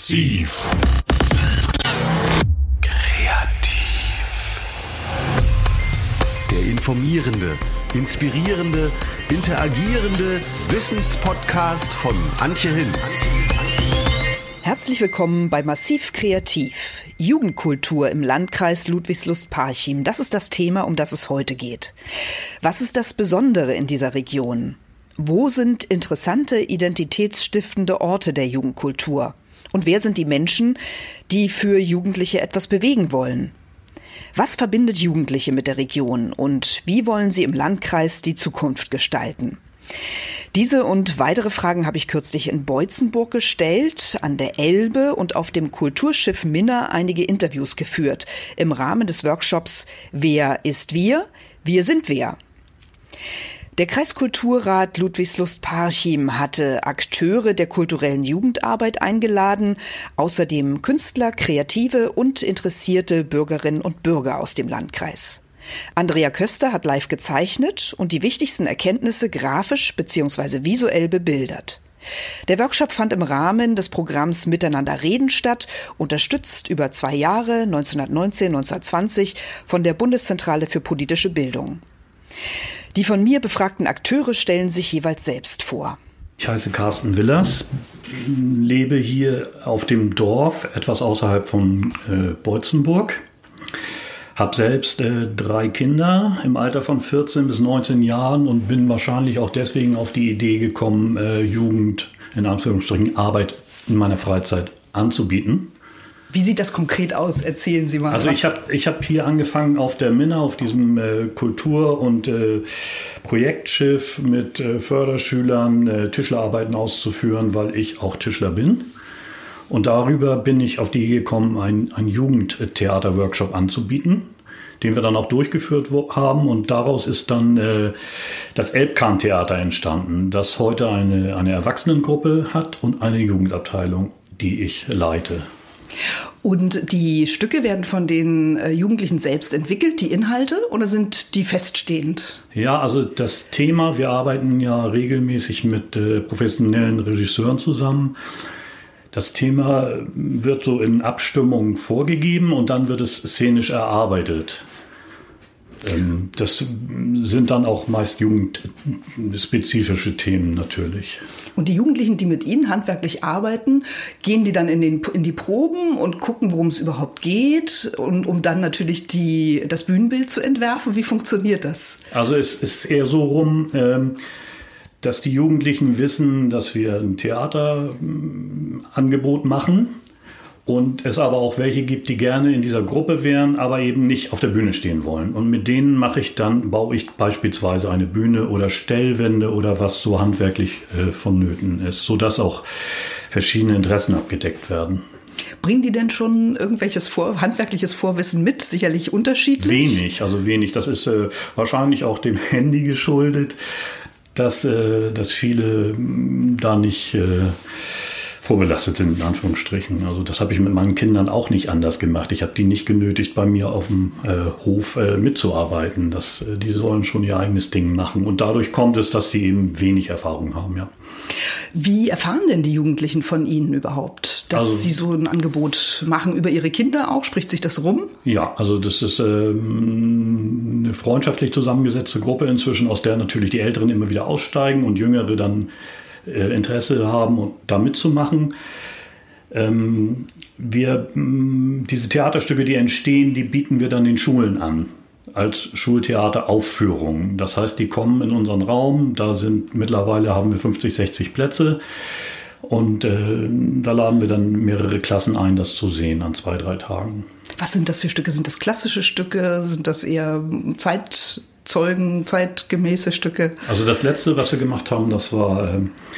Massiv. Kreativ. Der informierende, inspirierende, interagierende Wissenspodcast von Antje Hinz. Herzlich willkommen bei Massiv Kreativ. Jugendkultur im Landkreis Ludwigslust-Parchim. Das ist das Thema, um das es heute geht. Was ist das Besondere in dieser Region? Wo sind interessante, identitätsstiftende Orte der Jugendkultur? Und wer sind die Menschen, die für Jugendliche etwas bewegen wollen? Was verbindet Jugendliche mit der Region und wie wollen sie im Landkreis die Zukunft gestalten? Diese und weitere Fragen habe ich kürzlich in Boitzenburg gestellt, an der Elbe und auf dem Kulturschiff Minna einige Interviews geführt im Rahmen des Workshops Wer ist wir? Wir sind wer. Der Kreiskulturrat Ludwigslust-Parchim hatte Akteure der kulturellen Jugendarbeit eingeladen, außerdem Künstler, Kreative und interessierte Bürgerinnen und Bürger aus dem Landkreis. Andrea Köster hat live gezeichnet und die wichtigsten Erkenntnisse grafisch bzw. visuell bebildert. Der Workshop fand im Rahmen des Programms Miteinander reden statt, unterstützt über 2 Jahre, 1919-1920, von der Bundeszentrale für politische Bildung. Die von mir befragten Akteure stellen sich jeweils selbst vor. Ich heiße Carsten Willers, lebe hier auf dem Dorf, etwas außerhalb von Boitzenburg. Habe selbst 3 Kinder im Alter von 14 bis 19 Jahren und bin wahrscheinlich auch deswegen auf die Idee gekommen, Jugend, in Anführungsstrichen, Arbeit in meiner Freizeit anzubieten. Wie sieht das konkret aus? Erzählen Sie mal. Also ich hab hier angefangen auf der Minna, auf diesem Kultur- und Projektschiff mit Förderschülern Tischlerarbeiten auszuführen, weil ich auch Tischler bin. Und darüber bin ich auf die Idee gekommen, einen Jugendtheater-Workshop anzubieten, den wir dann auch durchgeführt haben. Und daraus ist dann das Elbkahn-Theater entstanden, das heute eine Erwachsenengruppe hat und eine Jugendabteilung, die ich leite. Und die Stücke werden von den Jugendlichen selbst entwickelt, die Inhalte, oder sind die feststehend? Ja, also das Thema, wir arbeiten ja regelmäßig mit professionellen Regisseuren zusammen. Das Thema wird so in Abstimmung vorgegeben und dann wird es szenisch erarbeitet. Das sind dann auch meist jugendspezifische Themen natürlich. Und die Jugendlichen, die mit Ihnen handwerklich arbeiten, gehen die dann in die Proben und gucken, worum es überhaupt geht, und um dann natürlich das Bühnenbild zu entwerfen? Wie funktioniert das? Also es ist eher so rum, dass die Jugendlichen wissen, dass wir ein Theaterangebot machen und es aber auch welche gibt, die gerne in dieser Gruppe wären, aber eben nicht auf der Bühne stehen wollen. Und mit denen baue ich beispielsweise eine Bühne oder Stellwände oder was so handwerklich vonnöten ist, sodass auch verschiedene Interessen abgedeckt werden. Bringen die denn schon irgendwelches handwerkliches Vorwissen mit? Sicherlich unterschiedlich? Wenig. Das ist wahrscheinlich auch dem Handy geschuldet, dass viele da nicht vorbelastet sind, in Anführungsstrichen. Also das habe ich mit meinen Kindern auch nicht anders gemacht. Ich habe die nicht genötigt, bei mir auf dem Hof mitzuarbeiten. Die sollen schon ihr eigenes Ding machen. Und dadurch kommt es, dass sie eben wenig Erfahrung haben, ja. Wie erfahren denn die Jugendlichen von Ihnen überhaupt, dass Sie so ein Angebot machen über Ihre Kinder auch? Spricht sich das rum? Ja, also das ist eine freundschaftlich zusammengesetzte Gruppe inzwischen, aus der natürlich die Älteren immer wieder aussteigen und Jüngere dann Interesse haben, da mitzumachen. Diese Theaterstücke, die entstehen, die bieten wir dann den Schulen an als Schultheateraufführungen. Das heißt, die kommen in unseren Raum, mittlerweile haben wir 50, 60 Plätze und da laden wir dann mehrere Klassen ein, das zu sehen an 2, 3 Tagen. Was sind das für Stücke? Sind das klassische Stücke? Sind das eher zeitgemäße Stücke? Also das letzte, was wir gemacht haben, das war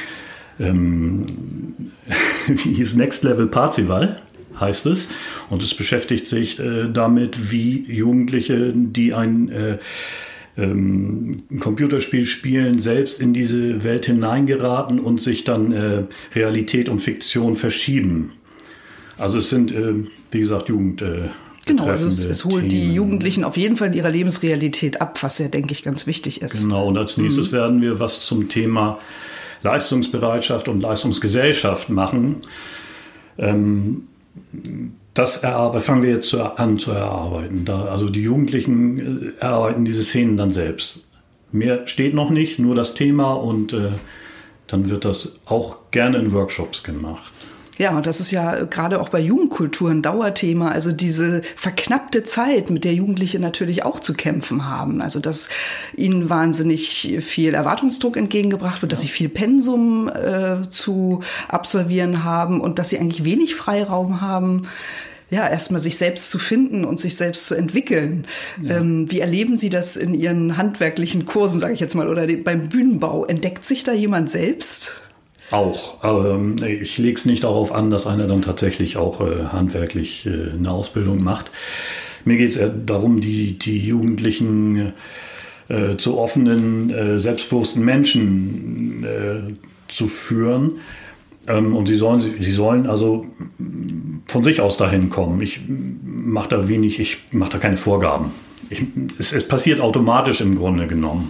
wie hieß Next Level Parzival, heißt es. Und es beschäftigt sich damit, wie Jugendliche, die ein Computerspiel spielen, selbst in diese Welt hineingeraten und sich dann Realität und Fiktion verschieben. Also es sind, wie gesagt, Genau, also es holt die Jugendlichen auf jeden Fall in ihrer Lebensrealität ab, was ja, denke ich, ganz wichtig ist. Genau, und als nächstes werden wir was zum Thema Leistungsbereitschaft und Leistungsgesellschaft machen. Das fangen wir jetzt an zu erarbeiten. Also die Jugendlichen erarbeiten diese Szenen dann selbst. Mehr steht noch nicht, nur das Thema und dann wird das auch gerne in Workshops gemacht. Ja, das ist ja gerade auch bei Jugendkultur ein Dauerthema, also diese verknappte Zeit, mit der Jugendliche natürlich auch zu kämpfen haben. Also dass ihnen wahnsinnig viel Erwartungsdruck entgegengebracht wird, dass sie viel Pensum zu absolvieren haben und dass sie eigentlich wenig Freiraum haben, ja, erstmal sich selbst zu finden und sich selbst zu entwickeln. Ja. Wie erleben Sie das in Ihren handwerklichen Kursen, sage ich jetzt mal, oder beim Bühnenbau? Entdeckt sich da jemand selbst? Auch, aber ich lege es nicht darauf an, dass einer dann tatsächlich auch handwerklich eine Ausbildung macht. Mir geht es eher darum, die Jugendlichen zu offenen, selbstbewussten Menschen zu führen. Und sie sollen also von sich aus dahin kommen. Ich mache da keine Vorgaben. Es passiert automatisch im Grunde genommen.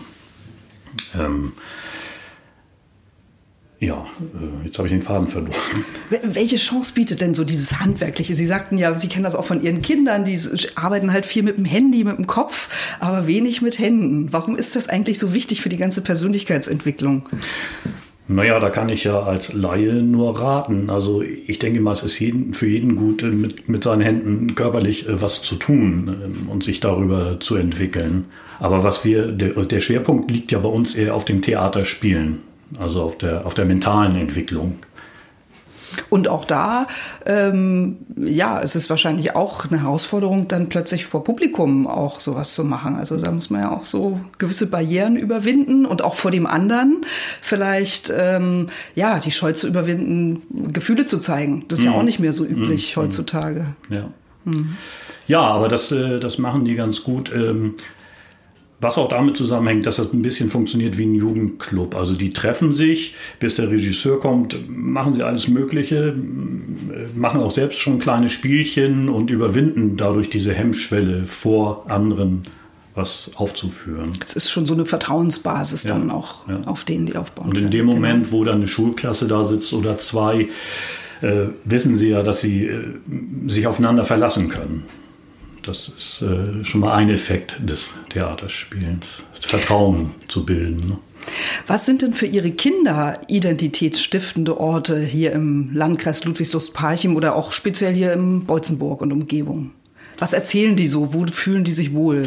Jetzt habe ich den Faden verloren. Welche Chance bietet denn so dieses Handwerkliche? Sie sagten ja, Sie kennen das auch von Ihren Kindern, die arbeiten halt viel mit dem Handy, mit dem Kopf, aber wenig mit Händen. Warum ist das eigentlich so wichtig für die ganze Persönlichkeitsentwicklung? Naja, da kann ich ja als Laie nur raten. Also ich denke mal, es ist für jeden gut, mit seinen Händen körperlich was zu tun und sich darüber zu entwickeln. Aber der Schwerpunkt liegt ja bei uns eher auf dem Theaterspielen. Also auf der mentalen Entwicklung. Und auch da, es ist wahrscheinlich auch eine Herausforderung, dann plötzlich vor Publikum auch sowas zu machen. Also da muss man ja auch so gewisse Barrieren überwinden und auch vor dem anderen vielleicht, die Scheu zu überwinden, Gefühle zu zeigen. Das ist ja auch nicht mehr so üblich heutzutage. Ja, aber das machen die ganz gut. Was auch damit zusammenhängt, dass das ein bisschen funktioniert wie ein Jugendclub. Also die treffen sich, bis der Regisseur kommt, machen sie alles Mögliche, machen auch selbst schon kleine Spielchen und überwinden dadurch diese Hemmschwelle vor anderen was aufzuführen. Es ist schon so eine Vertrauensbasis dann auch, auf denen die aufbauen. Und in dem Moment, wo dann eine Schulklasse da sitzt oder zwei, wissen sie ja, dass sie sich aufeinander verlassen können. Das ist schon mal ein Effekt des Theaterspielens, das Vertrauen zu bilden. Ne? Was sind denn für Ihre Kinder identitätsstiftende Orte hier im Landkreis Ludwigslust-Parchim oder auch speziell hier im Boitzenburg und Umgebung? Was erzählen die so? Wo fühlen die sich wohl?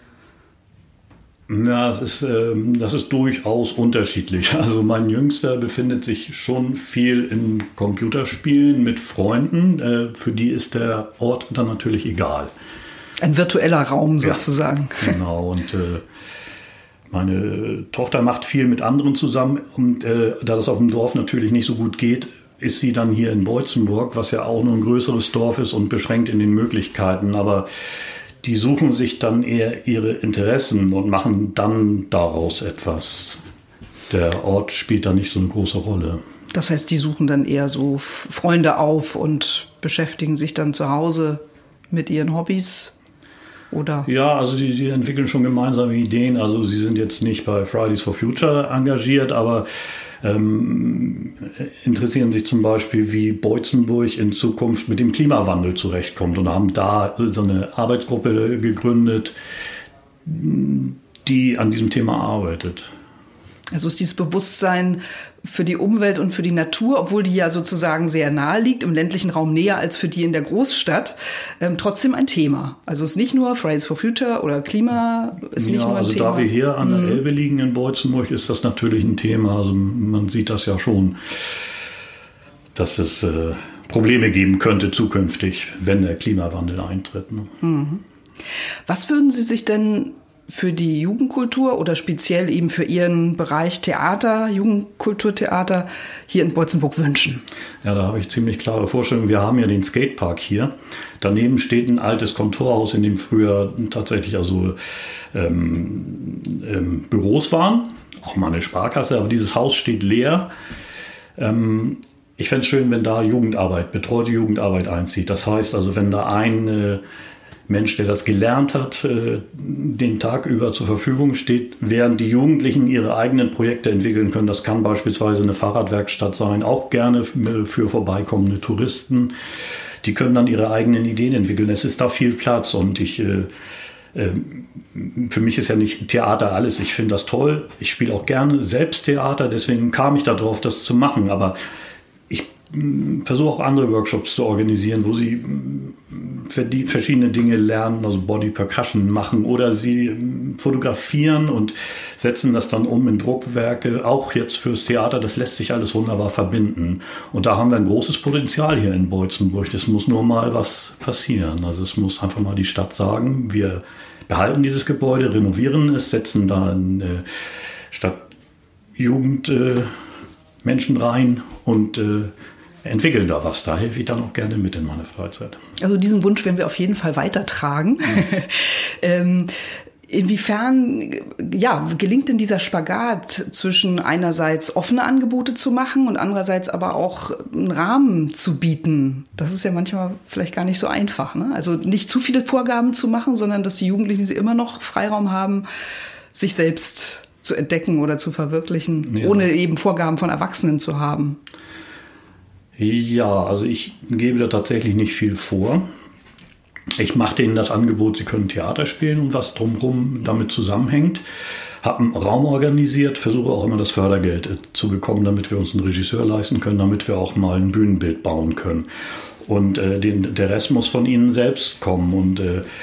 Ja, das ist durchaus unterschiedlich. Also mein Jüngster befindet sich schon viel in Computerspielen mit Freunden. Für die ist der Ort dann natürlich egal. Ein virtueller Raum sozusagen. Ja, genau. Und meine Tochter macht viel mit anderen zusammen. Und da das auf dem Dorf natürlich nicht so gut geht, ist sie dann hier in Boitzenburg, was ja auch nur ein größeres Dorf ist und beschränkt in den Möglichkeiten. Aber die suchen sich dann eher ihre Interessen und machen dann daraus etwas. Der Ort spielt da nicht so eine große Rolle. Das heißt, die suchen dann eher so Freunde auf und beschäftigen sich dann zu Hause mit ihren Hobbys? Oder? Ja, also die entwickeln schon gemeinsame Ideen. Also sie sind jetzt nicht bei Fridays for Future engagiert, aber interessieren sich zum Beispiel, wie Boitzenburg in Zukunft mit dem Klimawandel zurechtkommt und haben da so eine Arbeitsgruppe gegründet, die an diesem Thema arbeitet. Also ist dieses Bewusstsein für die Umwelt und für die Natur, obwohl die ja sozusagen sehr nahe liegt, im ländlichen Raum näher als für die in der Großstadt, trotzdem ein Thema. Also es ist nicht nur Fridays for Future oder Klima, ist nicht nur ein Thema. Da wir hier an der Elbe liegen in Boitzenburg, ist das natürlich ein Thema. Also man sieht das ja schon, dass es Probleme geben könnte zukünftig, wenn der Klimawandel eintritt. Ne? Mhm. Was würden Sie sich denn für die Jugendkultur oder speziell eben für Ihren Bereich Theater, Jugendkulturtheater hier in Boitzenburg wünschen? Ja, da habe ich ziemlich klare Vorstellungen. Wir haben ja den Skatepark hier. Daneben steht ein altes Kontorhaus, in dem früher tatsächlich Büros waren, auch mal eine Sparkasse, aber dieses Haus steht leer. Ich fände es schön, wenn da betreute Jugendarbeit einzieht. Das heißt also, wenn da ein Mensch, der das gelernt hat, den Tag über zur Verfügung steht, während die Jugendlichen ihre eigenen Projekte entwickeln können. Das kann beispielsweise eine Fahrradwerkstatt sein, auch gerne für vorbeikommende Touristen. Die können dann ihre eigenen Ideen entwickeln. Es ist da viel Platz und für mich ist ja nicht Theater alles. Ich finde das toll. Ich spiele auch gerne selbst Theater, deswegen kam ich darauf, das zu machen. Aber ich versuche auch andere Workshops zu organisieren, wo sie verschiedene Dinge lernen, also Body Percussion machen oder sie fotografieren und setzen das dann um in Druckwerke, auch jetzt fürs Theater. Das lässt sich alles wunderbar verbinden. Und da haben wir ein großes Potenzial hier in Boitzenburg. Das muss nur mal was passieren. Also es muss einfach mal die Stadt sagen, wir behalten dieses Gebäude, renovieren es, setzen da eine Stadtjugend Menschen rein und entwickeln da was. Da helfe ich dann auch gerne mit in meiner Freizeit. Also diesen Wunsch werden wir auf jeden Fall weitertragen. Inwiefern gelingt denn dieser Spagat zwischen einerseits offene Angebote zu machen und andererseits aber auch einen Rahmen zu bieten? Das ist ja manchmal vielleicht gar nicht so einfach, ne? Also nicht zu viele Vorgaben zu machen, sondern dass die Jugendlichen sie immer noch Freiraum haben, sich selbst zu entdecken oder zu verwirklichen, ohne eben Vorgaben von Erwachsenen zu haben. Ja, also ich gebe da tatsächlich nicht viel vor. Ich mache denen das Angebot, sie können Theater spielen und was drumherum damit zusammenhängt. Habe einen Raum organisiert, versuche auch immer das Fördergeld zu bekommen, damit wir uns einen Regisseur leisten können, damit wir auch mal ein Bühnenbild bauen können. Und der Rest muss von ihnen selbst kommen. Und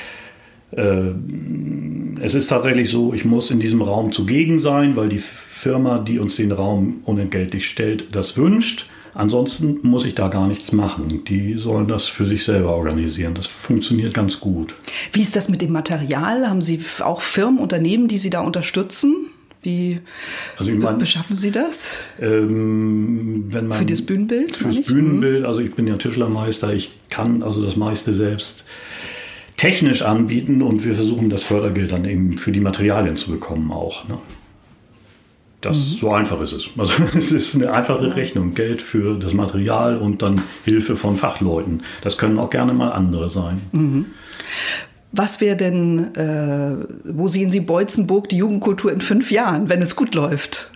es ist tatsächlich so, ich muss in diesem Raum zugegen sein, weil die Firma, die uns den Raum unentgeltlich stellt, das wünscht. Ansonsten muss ich da gar nichts machen. Die sollen das für sich selber organisieren. Das funktioniert ganz gut. Wie ist das mit dem Material? Haben Sie auch Firmen, Unternehmen, die Sie da unterstützen? Wie beschaffen Sie das? Wenn man für das Bühnenbild? Fürs Bühnenbild. Also ich bin ja Tischlermeister. Ich kann also das meiste selbst technisch anbieten. Und wir versuchen das Fördergeld dann eben für die Materialien zu bekommen auch, ne? So einfach ist es. Also es ist eine einfache Rechnung. Geld für das Material und dann Hilfe von Fachleuten. Das können auch gerne mal andere sein. Mhm. Was wäre denn, wo sehen Sie Boitzenburg, die Jugendkultur in 5 Jahren, wenn es gut läuft?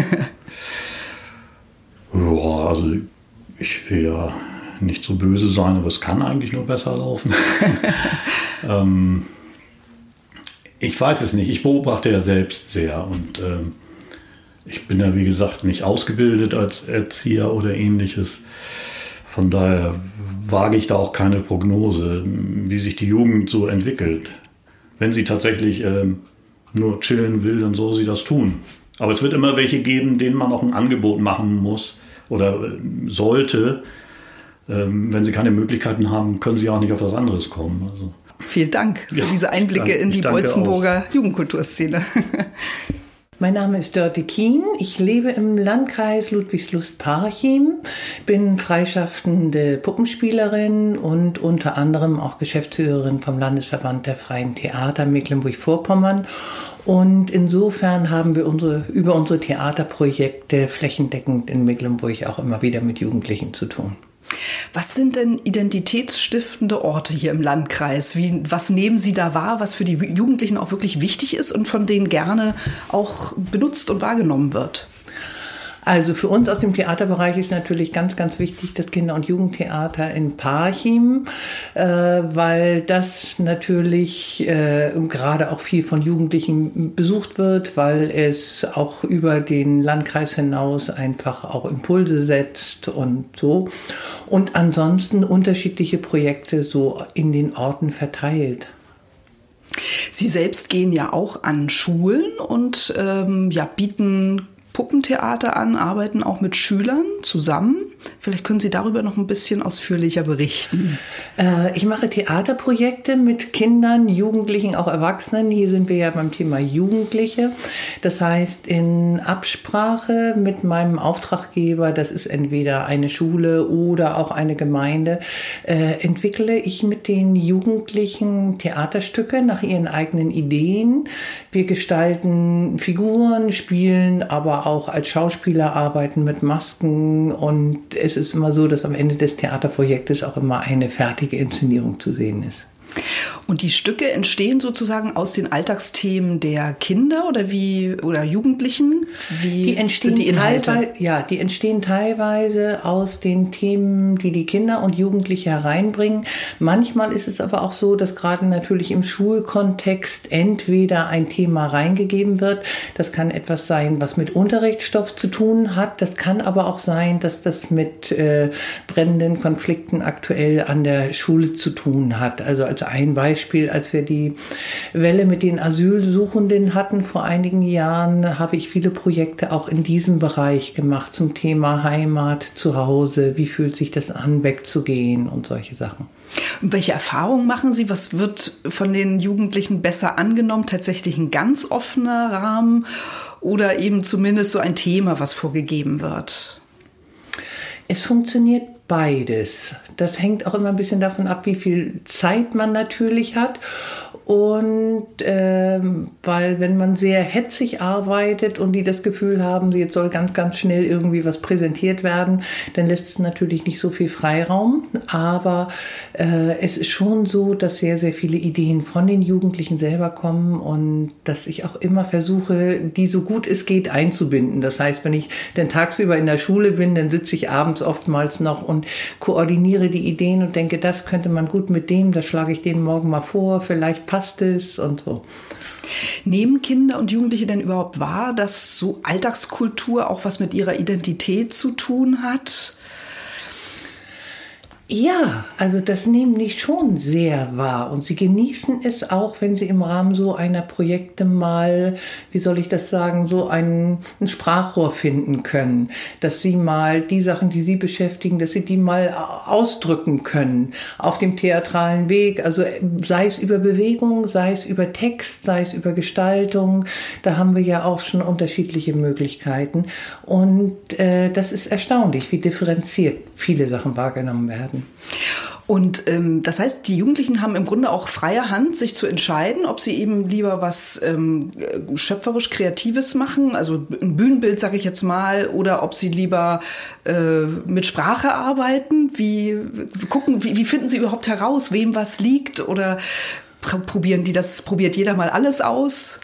Ja, also ich will ja nicht so böse sein, aber es kann eigentlich nur besser laufen. Ich weiß es nicht. Ich beobachte ja selbst sehr und ich bin ja, wie gesagt, nicht ausgebildet als Erzieher oder Ähnliches. Von daher wage ich da auch keine Prognose, wie sich die Jugend so entwickelt. Wenn sie tatsächlich nur chillen will, dann soll sie das tun. Aber es wird immer welche geben, denen man auch ein Angebot machen muss oder sollte. Wenn sie keine Möglichkeiten haben, können sie auch nicht auf was anderes kommen. Also. Vielen Dank für diese Einblicke in die Boitzenburger Jugendkulturszene. Mein Name ist Dörte Kien. Ich lebe im Landkreis Ludwigslust-Parchim, bin freischaffende Puppenspielerin und unter anderem auch Geschäftsführerin vom Landesverband der Freien Theater Mecklenburg-Vorpommern. Und insofern haben wir über unsere Theaterprojekte flächendeckend in Mecklenburg auch immer wieder mit Jugendlichen zu tun. Was sind denn identitätsstiftende Orte hier im Landkreis? Was nehmen Sie da wahr, was für die Jugendlichen auch wirklich wichtig ist und von denen gerne auch benutzt und wahrgenommen wird? Also für uns aus dem Theaterbereich ist natürlich ganz, ganz wichtig das Kinder- und Jugendtheater in Parchim, weil das natürlich gerade auch viel von Jugendlichen besucht wird, weil es auch über den Landkreis hinaus einfach auch Impulse setzt und so. Und ansonsten unterschiedliche Projekte so in den Orten verteilt. Sie selbst gehen ja auch an Schulen und bieten Puppentheater an, arbeiten auch mit Schülern zusammen. Vielleicht können Sie darüber noch ein bisschen ausführlicher berichten. Ich mache Theaterprojekte mit Kindern, Jugendlichen, auch Erwachsenen. Hier sind wir ja beim Thema Jugendliche. Das heißt, in Absprache mit meinem Auftraggeber, das ist entweder eine Schule oder auch eine Gemeinde, entwickle ich mit den Jugendlichen Theaterstücke nach ihren eigenen Ideen. Wir gestalten Figuren, spielen, aber auch als Schauspieler arbeiten mit Masken, und es ist immer so, dass am Ende des Theaterprojektes auch immer eine fertige Inszenierung zu sehen ist. Und die Stücke entstehen sozusagen aus den Alltagsthemen der Kinder oder Jugendlichen? Die entstehen die entstehen teilweise aus den Themen, die die Kinder und Jugendliche hereinbringen. Manchmal ist es aber auch so, dass gerade natürlich im Schulkontext entweder ein Thema reingegeben wird. Das kann etwas sein, was mit Unterrichtsstoff zu tun hat. Das kann aber auch sein, dass das mit brennenden Konflikten aktuell an der Schule zu tun hat. Also als ein Beispiel, als wir die Welle mit den Asylsuchenden hatten vor einigen Jahren, habe ich viele Projekte auch in diesem Bereich gemacht zum Thema Heimat, Zuhause, wie fühlt sich das an, wegzugehen und solche Sachen. Und welche Erfahrungen machen Sie? Was wird von den Jugendlichen besser angenommen? Tatsächlich ein ganz offener Rahmen oder eben zumindest so ein Thema, was vorgegeben wird? Es funktioniert beides. Das hängt auch immer ein bisschen davon ab, wie viel Zeit man natürlich hat. Und weil wenn man sehr hetzig arbeitet und die das Gefühl haben, jetzt soll ganz, ganz schnell irgendwie was präsentiert werden, dann lässt es natürlich nicht so viel Freiraum. Aber es ist schon so, dass sehr, sehr viele Ideen von den Jugendlichen selber kommen und dass ich auch immer versuche, die so gut es geht einzubinden. Das heißt, wenn ich dann tagsüber in der Schule bin, dann sitze ich abends oftmals noch und koordiniere die Ideen und denke, das könnte man gut mit dem, das schlage ich denen morgen mal vor, vielleicht passt es und so. Nehmen Kinder und Jugendliche denn überhaupt wahr, dass so Alltagskultur auch was mit ihrer Identität zu tun hat? Ja, also das nehmen die schon sehr wahr und sie genießen es auch, wenn sie im Rahmen so einer Projekte mal, wie soll ich das sagen, so ein Sprachrohr finden können, dass sie mal die Sachen, die sie beschäftigen, dass sie die mal ausdrücken können auf dem theatralen Weg, also sei es über Bewegung, sei es über Text, sei es über Gestaltung, da haben wir ja auch schon unterschiedliche Möglichkeiten und das ist erstaunlich, wie differenziert viele Sachen wahrgenommen werden. Und das heißt, die Jugendlichen haben im Grunde auch freie Hand, sich zu entscheiden, ob sie eben lieber was schöpferisch Kreatives machen, also ein Bühnenbild, sage ich jetzt mal, oder ob sie lieber mit Sprache arbeiten. Wie finden sie überhaupt heraus, wem was liegt? Oder probiert jeder mal alles aus?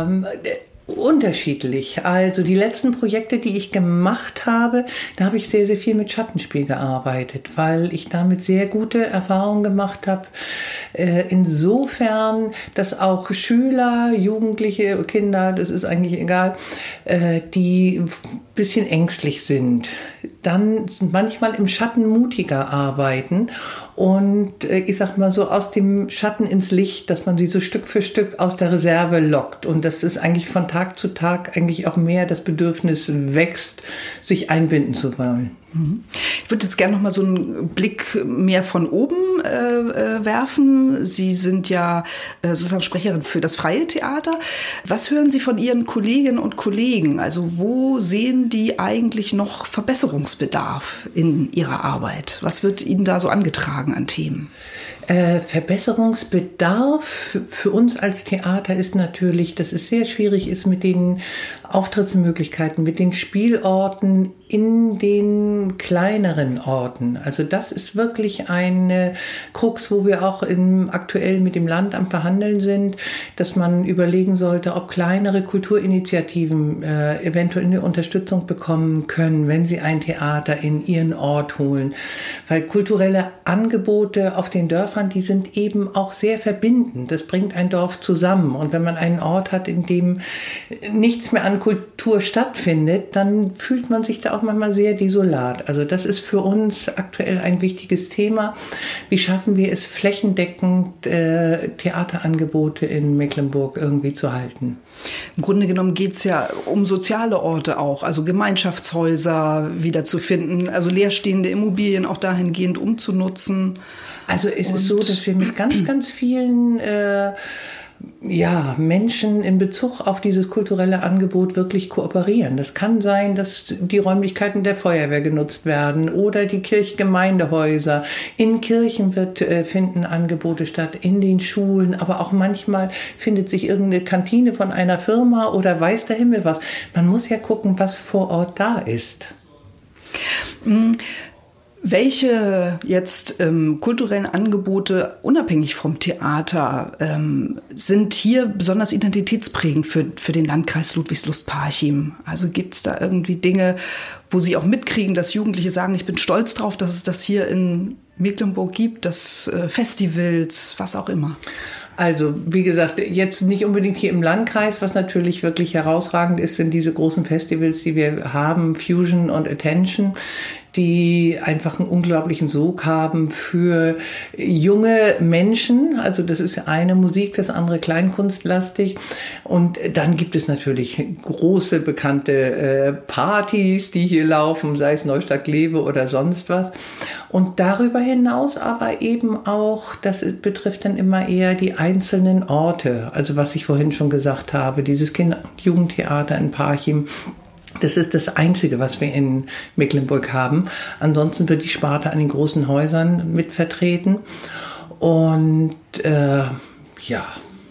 Unterschiedlich. Also die letzten Projekte, die ich gemacht habe, da habe ich sehr, sehr viel mit Schattenspiel gearbeitet, weil ich damit sehr gute Erfahrungen gemacht habe. Insofern, dass auch Schüler, Jugendliche, Kinder, das ist eigentlich egal, die ein bisschen ängstlich sind, dann manchmal im Schatten mutiger arbeiten und ich sag mal so aus dem Schatten ins Licht, dass man sie so Stück für Stück aus der Reserve lockt und das ist eigentlich von Tag zu Tag eigentlich auch mehr das Bedürfnis wächst, sich einbinden zu wollen. Ich würde jetzt gerne noch mal so einen Blick mehr von oben werfen. Sie sind ja sozusagen Sprecherin für das Freie Theater. Was hören Sie von Ihren Kolleginnen und Kollegen? Also wo sehen die eigentlich noch Verbesserungsbedarf in ihrer Arbeit? Was wird Ihnen da so angetragen an Themen? Verbesserungsbedarf für uns als Theater ist natürlich, dass es sehr schwierig ist mit den Auftrittsmöglichkeiten, mit den Spielorten in den kleineren Orten. Also das ist wirklich eine Krux, wo wir auch aktuell mit dem Landamt verhandeln sind, dass man überlegen sollte, ob kleinere Kulturinitiativen eventuell eine Unterstützung bekommen können, wenn sie ein Theater in ihren Ort holen. Weil kulturelle Angebote auf den Dörfern, die sind eben auch sehr verbindend. Das bringt ein Dorf zusammen. Und wenn man einen Ort hat, in dem nichts mehr an Kultur stattfindet, dann fühlt man sich da auch manchmal sehr desolat. Also das ist für uns aktuell ein wichtiges Thema. Wie schaffen wir es flächendeckend, Theaterangebote in Mecklenburg irgendwie zu halten? Im Grunde genommen geht es ja um soziale Orte auch, also Gemeinschaftshäuser wiederzufinden, also leerstehende Immobilien auch dahingehend umzunutzen. Also es ist so, dass wir mit ganz, ganz vielen Menschen in Bezug auf dieses kulturelle Angebot wirklich kooperieren. Das kann sein, dass die Räumlichkeiten der Feuerwehr genutzt werden oder die Kirchgemeindehäuser. In Kirchen finden Angebote statt, in den Schulen, aber auch manchmal findet sich irgendeine Kantine von einer Firma oder weiß der Himmel was. Man muss ja gucken, was vor Ort da ist. Welche jetzt kulturellen Angebote, unabhängig vom Theater, sind hier besonders identitätsprägend für den Landkreis Ludwigslust-Parchim? Also gibt es da irgendwie Dinge, wo Sie auch mitkriegen, dass Jugendliche sagen, ich bin stolz drauf, dass es das hier in Mecklenburg gibt, das Festivals, was auch immer? Also, wie gesagt, jetzt nicht unbedingt hier im Landkreis, was natürlich wirklich herausragend ist, sind diese großen Festivals, die wir haben, Fusion und Attention, die einfach einen unglaublichen Sog haben für junge Menschen. Also das ist eine Musik, das andere kleinkunstlastig. Und dann gibt es natürlich große, bekannte Partys, die hier laufen, sei es Neustadt Glewe oder sonst was. Und darüber hinaus aber eben auch, das betrifft dann immer eher die einzelnen Orte. Also was ich vorhin schon gesagt habe, dieses Kinder- und Jugendtheater in Parchim, das ist das Einzige, was wir in Mecklenburg haben. Ansonsten wird die Sparte an den großen Häusern mit vertreten. Und ja.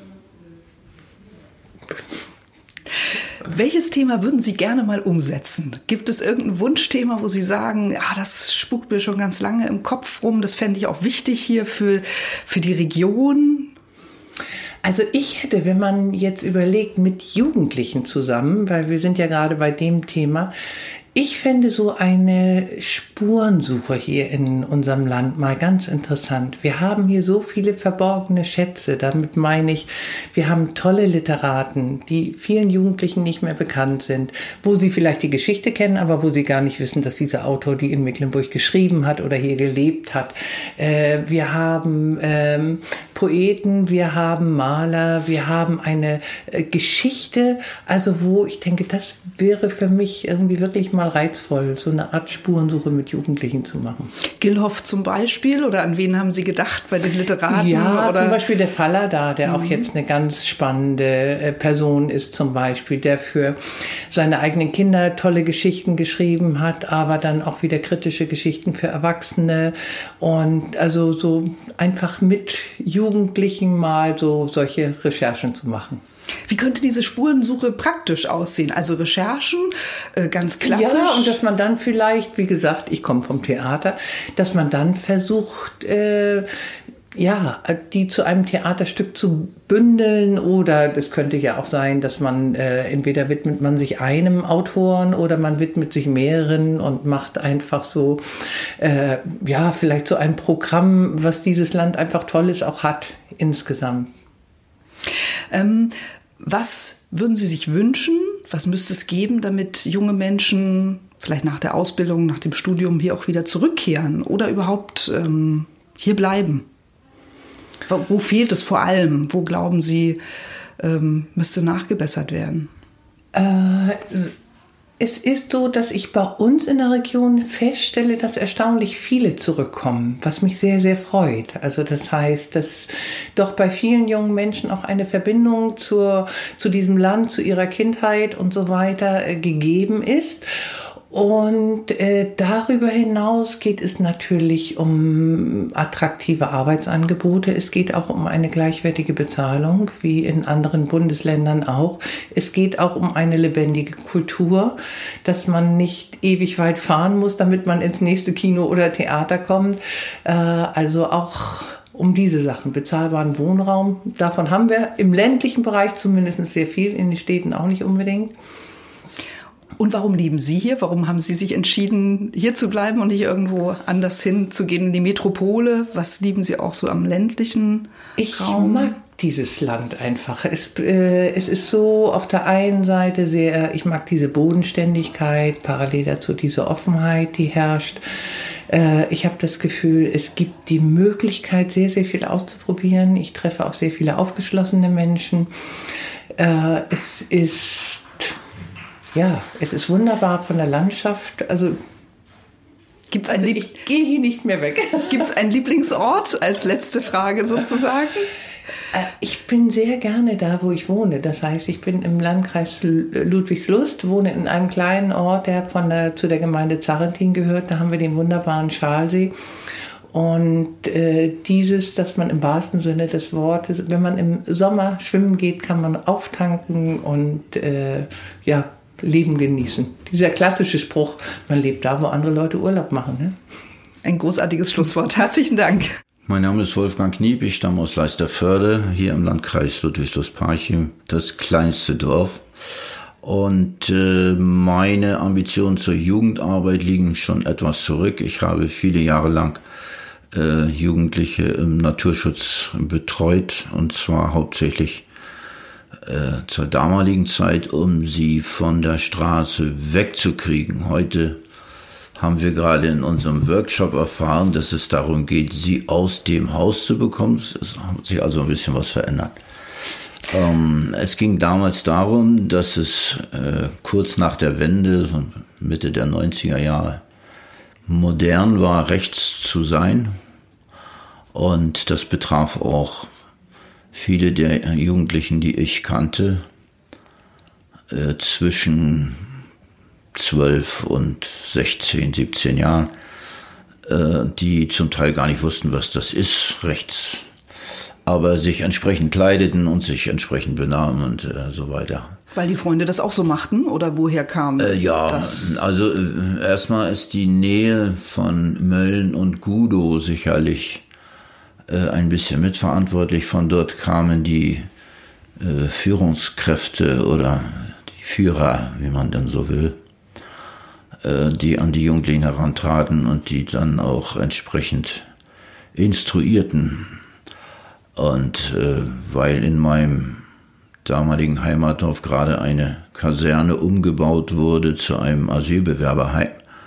Welches Thema würden Sie gerne mal umsetzen? Gibt es irgendein Wunschthema, wo Sie sagen, das spukt mir schon ganz lange im Kopf rum, das fände ich auch wichtig hier für die Region? Also ich hätte, wenn man jetzt überlegt, mit Jugendlichen zusammen, weil wir sind ja gerade bei dem Thema, ich fände so eine Spurensuche hier in unserem Land mal ganz interessant. Wir haben hier so viele verborgene Schätze. Damit meine ich, wir haben tolle Literaten, die vielen Jugendlichen nicht mehr bekannt sind, wo sie vielleicht die Geschichte kennen, aber wo sie gar nicht wissen, dass dieser Autor die in Mecklenburg geschrieben hat oder hier gelebt hat. Wir haben Poeten, wir haben Maler, wir haben eine Geschichte, also wo ich denke, das wäre für mich irgendwie wirklich mal reizvoll, so eine Art Spurensuche mit Jugendlichen zu machen. Gillhoff zum Beispiel, oder an wen haben Sie gedacht bei den Literaten? Ja, oder? Zum Beispiel der Faller da, der auch jetzt eine ganz spannende Person ist zum Beispiel, der für seine eigenen Kinder tolle Geschichten geschrieben hat, aber dann auch wieder kritische Geschichten für Erwachsene und also so einfach mit Jugendlichen mal so solche Recherchen zu machen. Wie könnte diese Spurensuche praktisch aussehen? Also Recherchen, ganz klassisch? Ja, und dass man dann vielleicht, wie gesagt, ich komme vom Theater, dass man dann versucht, die zu einem Theaterstück zu bündeln, oder es könnte ja auch sein, dass man entweder widmet man sich einem Autoren oder man widmet sich mehreren und macht einfach so, vielleicht so ein Programm, was dieses Land einfach Tolles auch hat insgesamt. Was würden Sie sich wünschen? Was müsste es geben, damit junge Menschen vielleicht nach der Ausbildung, nach dem Studium hier auch wieder zurückkehren oder überhaupt hier bleiben? Wo fehlt es vor allem? Wo glauben Sie, müsste nachgebessert werden? Es ist so, dass ich bei uns in der Region feststelle, dass erstaunlich viele zurückkommen, was mich sehr, sehr freut. Also das heißt, dass doch bei vielen jungen Menschen auch eine Verbindung zu diesem Land, zu ihrer Kindheit und so weiter gegeben ist. Und darüber hinaus geht es natürlich um attraktive Arbeitsangebote. Es geht auch um eine gleichwertige Bezahlung, wie in anderen Bundesländern auch. Es geht auch um eine lebendige Kultur, dass man nicht ewig weit fahren muss, damit man ins nächste Kino oder Theater kommt. Also auch um diese Sachen, bezahlbaren Wohnraum. Davon haben wir im ländlichen Bereich zumindest sehr viel, in den Städten auch nicht unbedingt. Und warum leben Sie hier? Warum haben Sie sich entschieden, hier zu bleiben und nicht irgendwo anders hinzugehen in die Metropole? Was lieben Sie auch so am ländlichen Raum? Ich mag dieses Land einfach. Es ist so auf der einen Seite sehr, ich mag diese Bodenständigkeit, parallel dazu diese Offenheit, die herrscht. Ich habe das Gefühl, es gibt die Möglichkeit, sehr, sehr viel auszuprobieren. Ich treffe auf sehr viele aufgeschlossene Menschen. Es ist wunderbar von der Landschaft. Also ich gehe hier nicht mehr weg. Gibt es einen Lieblingsort als letzte Frage sozusagen? Ich bin sehr gerne da, wo ich wohne. Das heißt, ich bin im Landkreis Ludwigslust, wohne in einem kleinen Ort, der zu der Gemeinde Zarrentin gehört. Da haben wir den wunderbaren Schalsee. Und dass man im wahrsten Sinne des Wortes, wenn man im Sommer schwimmen geht, kann man auftanken und Leben genießen. Dieser klassische Spruch, man lebt da, wo andere Leute Urlaub machen. Ne? Ein großartiges Schlusswort. Herzlichen Dank. Mein Name ist Wolfgang Kniep, ich stamme aus Leisterförde, hier im Landkreis Ludwigslust-Parchim, das kleinste Dorf. Und meine Ambitionen zur Jugendarbeit liegen schon etwas zurück. Ich habe viele Jahre lang Jugendliche im Naturschutz betreut, und zwar hauptsächlich zur damaligen Zeit, um sie von der Straße wegzukriegen. Heute haben wir gerade in unserem Workshop erfahren, dass es darum geht, sie aus dem Haus zu bekommen. Es hat sich also ein bisschen was verändert. Es ging damals darum, dass es kurz nach der Wende, Mitte der 90er Jahre, modern war, rechts zu sein. Und das betraf auch viele der Jugendlichen, die ich kannte, zwischen 12 und 16, 17 Jahren, die zum Teil gar nicht wussten, was das ist, rechts, aber sich entsprechend kleideten und sich entsprechend benahmen und so weiter. Weil die Freunde das auch so machten, oder woher kam das? Also erstmal ist die Nähe von Mölln und Gudow sicherlich ein bisschen mitverantwortlich. Von dort kamen die Führungskräfte oder die Führer, wie man dann so will, die an die Jugendlichen herantraten und die dann auch entsprechend instruierten. Und weil in meinem damaligen Heimatdorf gerade eine Kaserne umgebaut wurde zu einem Asylbewerberheim,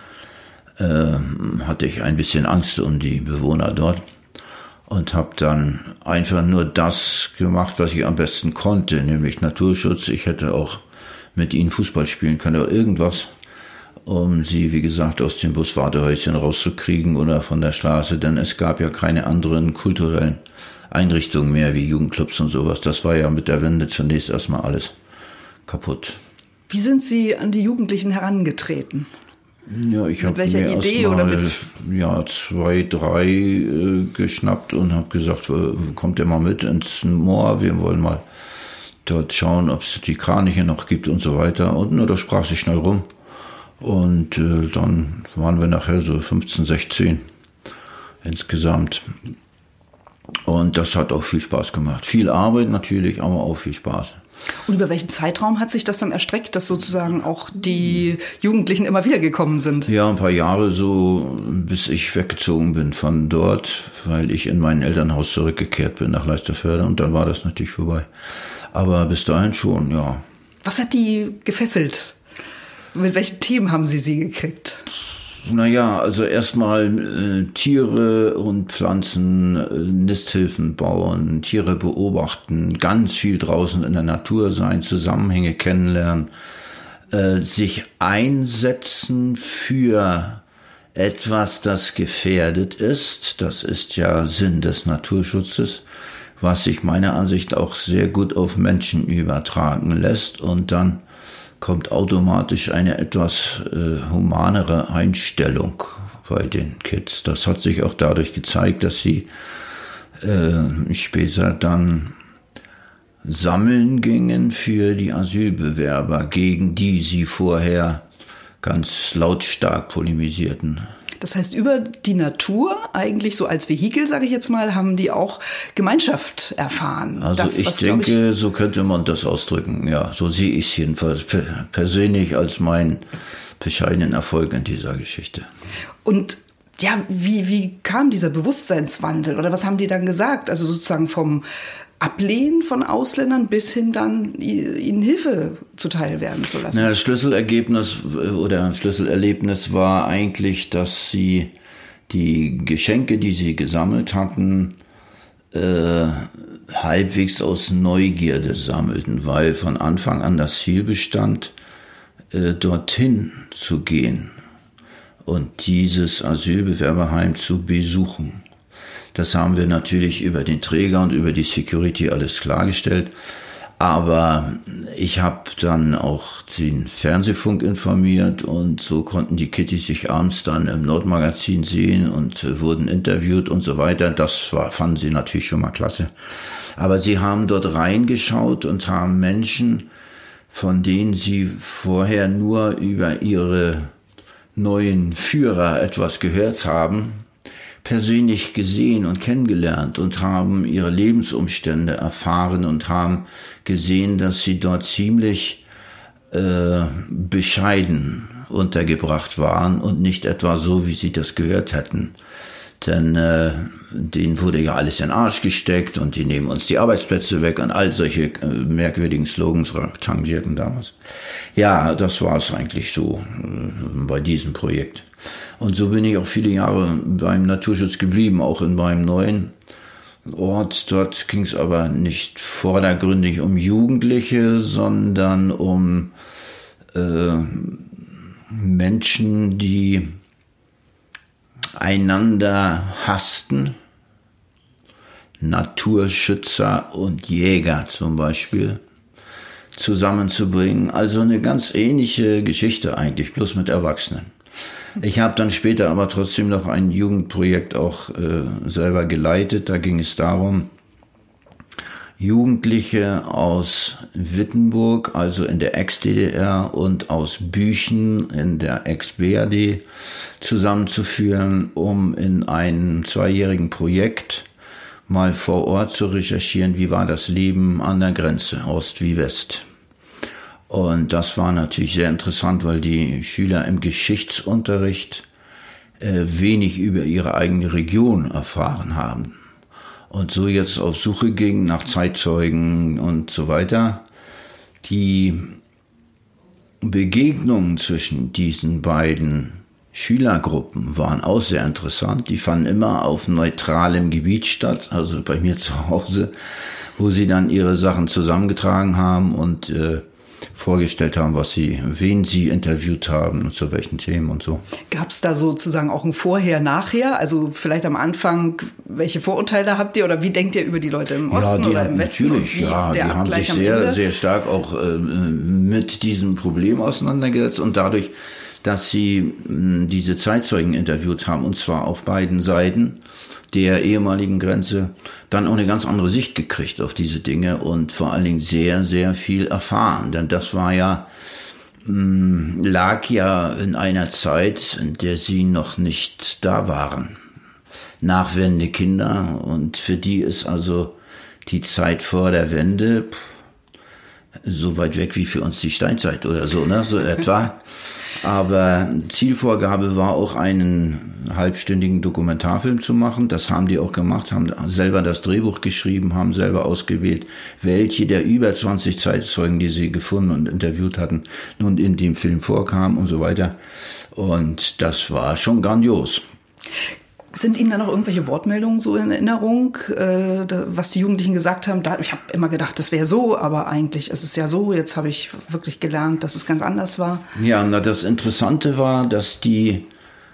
hatte ich ein bisschen Angst um die Bewohner dort und habe dann einfach nur das gemacht, was ich am besten konnte, nämlich Naturschutz. Ich hätte auch mit ihnen Fußball spielen können oder irgendwas, um sie, wie gesagt, aus dem Buswartehäuschen rauszukriegen oder von der Straße, denn es gab ja keine anderen kulturellen Einrichtungen mehr wie Jugendclubs und sowas. Das war ja mit der Wende zunächst erstmal alles kaputt. Wie sind Sie an die Jugendlichen herangetreten? Ja, ich habe mir erstmal 2, 3 geschnappt und habe gesagt, kommt ihr mal mit ins Moor, wir wollen mal dort schauen, ob es die Kraniche noch gibt und so weiter. Und da sprach sich schnell rum. Und dann waren wir nachher so 15, 16 insgesamt. Und das hat auch viel Spaß gemacht. Viel Arbeit natürlich, aber auch viel Spaß. Und über welchen Zeitraum hat sich das dann erstreckt, dass sozusagen auch die Jugendlichen immer wieder gekommen sind? Ja, ein paar Jahre so, bis ich weggezogen bin von dort, weil ich in mein Elternhaus zurückgekehrt bin nach Leisterförde, und dann war das natürlich vorbei. Aber bis dahin schon, ja. Was hat die gefesselt? Mit welchen Themen haben Sie gekriegt? Naja, also erstmal Tiere und Pflanzen, Nisthilfen bauen, Tiere beobachten, ganz viel draußen in der Natur sein, Zusammenhänge kennenlernen, sich einsetzen für etwas, das gefährdet ist. Das ist ja Sinn des Naturschutzes, was sich meiner Ansicht nach auch sehr gut auf Menschen übertragen lässt, und dann kommt automatisch eine etwas humanere Einstellung bei den Kids. Das hat sich auch dadurch gezeigt, dass sie später dann sammeln gingen für die Asylbewerber, gegen die sie vorher ganz lautstark polemisierten. Das heißt, über die Natur, eigentlich so als Vehikel, sage ich jetzt mal, haben die auch Gemeinschaft erfahren. Also ich denke, so könnte man das ausdrücken. Ja, so sehe ich es jedenfalls persönlich als meinen bescheidenen Erfolg in dieser Geschichte. Und ja, wie kam dieser Bewusstseinswandel oder was haben die dann gesagt? Also sozusagen vom Ablehnen von Ausländern bis hin dann ihnen Hilfe zuteil werden zu lassen. Ja, das Schlüsselergebnis oder Schlüsselerlebnis war eigentlich, dass sie die Geschenke, die sie gesammelt hatten, halbwegs aus Neugierde sammelten, weil von Anfang an das Ziel bestand, dorthin zu gehen und dieses Asylbewerberheim zu besuchen. Das haben wir natürlich über den Träger und über die Security alles klargestellt. Aber ich habe dann auch den Fernsehfunk informiert, und so konnten die Kittys sich abends dann im Nordmagazin sehen und wurden interviewt und so weiter. Das fanden sie natürlich schon mal klasse. Aber sie haben dort reingeschaut und haben Menschen, von denen sie vorher nur über ihre neuen Führer etwas gehört haben, persönlich gesehen und kennengelernt und haben ihre Lebensumstände erfahren und haben gesehen, dass sie dort ziemlich bescheiden untergebracht waren und nicht etwa so, wie sie das gehört hätten. Denn denen wurde ja alles in den Arsch gesteckt und die nehmen uns die Arbeitsplätze weg und all solche merkwürdigen Slogans tangierten damals. Ja, das war es eigentlich so bei diesem Projekt. Und so bin ich auch viele Jahre beim Naturschutz geblieben, auch in meinem neuen Ort. Dort ging es aber nicht vordergründig um Jugendliche, sondern um Menschen, die einander hassten, Naturschützer und Jäger zum Beispiel, zusammenzubringen. Also eine ganz ähnliche Geschichte eigentlich, bloß mit Erwachsenen. Ich habe dann später aber trotzdem noch ein Jugendprojekt auch selber geleitet. Da ging es darum, Jugendliche aus Wittenburg, also in der Ex-DDR, und aus Büchen in der Ex-BRD zusammenzuführen, um in einem 2-jährigen Projekt mal vor Ort zu recherchieren, wie war das Leben an der Grenze, Ost wie West. Und das war natürlich sehr interessant, weil die Schüler im Geschichtsunterricht wenig über ihre eigene Region erfahren haben. Und so jetzt auf Suche ging nach Zeitzeugen und so weiter. Die Begegnungen zwischen diesen beiden Schülergruppen waren auch sehr interessant. Die fanden immer auf neutralem Gebiet statt, also bei mir zu Hause, wo sie dann ihre Sachen zusammengetragen haben und vorgestellt haben, wen sie interviewt haben und zu welchen Themen und so. Gab es da sozusagen auch ein Vorher-Nachher? Also vielleicht am Anfang, welche Vorurteile habt ihr oder wie denkt ihr über die Leute im Osten oder im Westen? Natürlich, die haben sich sehr stark auch mit diesem Problem auseinandergesetzt und dadurch, dass sie diese Zeitzeugen interviewt haben, und zwar auf beiden Seiten der ehemaligen Grenze, dann auch eine ganz andere Sicht gekriegt auf diese Dinge und vor allen Dingen sehr, sehr viel erfahren. Denn das war lag ja in einer Zeit, in der sie noch nicht da waren. Nachwendende Kinder, und für die ist also die Zeit vor der Wende so weit weg wie für uns die Steinzeit oder so, ne, so etwa. Aber Zielvorgabe war auch, einen halbstündigen Dokumentarfilm zu machen. Das haben die auch gemacht, haben selber das Drehbuch geschrieben, haben selber ausgewählt, welche der über 20 Zeitzeugen, die sie gefunden und interviewt hatten, nun in dem Film vorkamen und so weiter. Und das war schon grandios. Sind Ihnen da noch irgendwelche Wortmeldungen so in Erinnerung, was die Jugendlichen gesagt haben? Ich habe immer gedacht, das wäre so, aber eigentlich ist es ja so. Jetzt habe ich wirklich gelernt, dass es ganz anders war. Ja, das Interessante war, dass die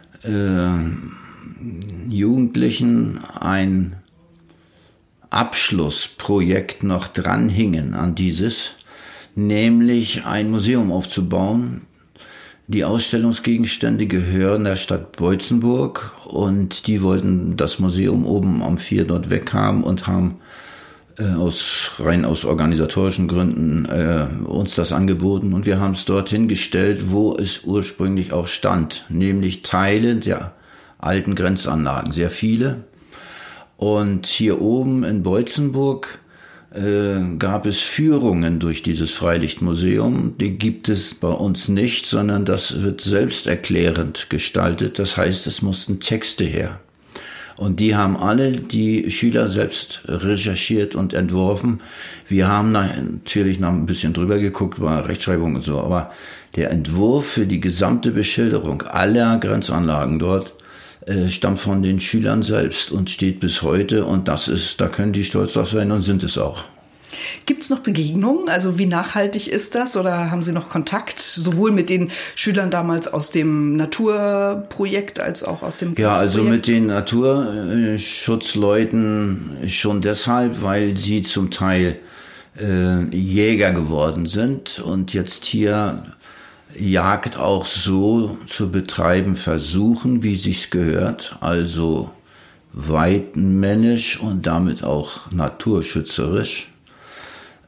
Jugendlichen ein Abschlussprojekt noch dranhingen an dieses, nämlich ein Museum aufzubauen. Die Ausstellungsgegenstände gehören der Stadt Boitzenburg und die wollten das Museum oben am 4 dort weghaben und haben rein aus organisatorischen Gründen uns das angeboten. Und wir haben es dorthin gestellt, wo es ursprünglich auch stand, nämlich Teile der alten Grenzanlagen, sehr viele. Und hier oben in Boitzenburg gab es Führungen durch dieses Freilichtmuseum. Die gibt es bei uns nicht, sondern das wird selbsterklärend gestaltet. Das heißt, es mussten Texte her. Und die haben alle die Schüler selbst recherchiert und entworfen. Wir haben natürlich noch ein bisschen drüber geguckt, bei Rechtschreibung und so, aber der Entwurf für die gesamte Beschilderung aller Grenzanlagen dort stammt von den Schülern selbst und steht bis heute, und da können die stolz drauf sein und sind es auch. Gibt es noch Begegnungen? Also wie nachhaltig ist das? Oder haben Sie noch Kontakt, sowohl mit den Schülern damals aus dem Naturprojekt als auch aus dem Ja, also mit den Naturschutzleuten schon deshalb, weil sie zum Teil Jäger geworden sind und jetzt hier Jagd auch so zu betreiben versuchen, wie sich's gehört, also weidmännisch und damit auch naturschützerisch.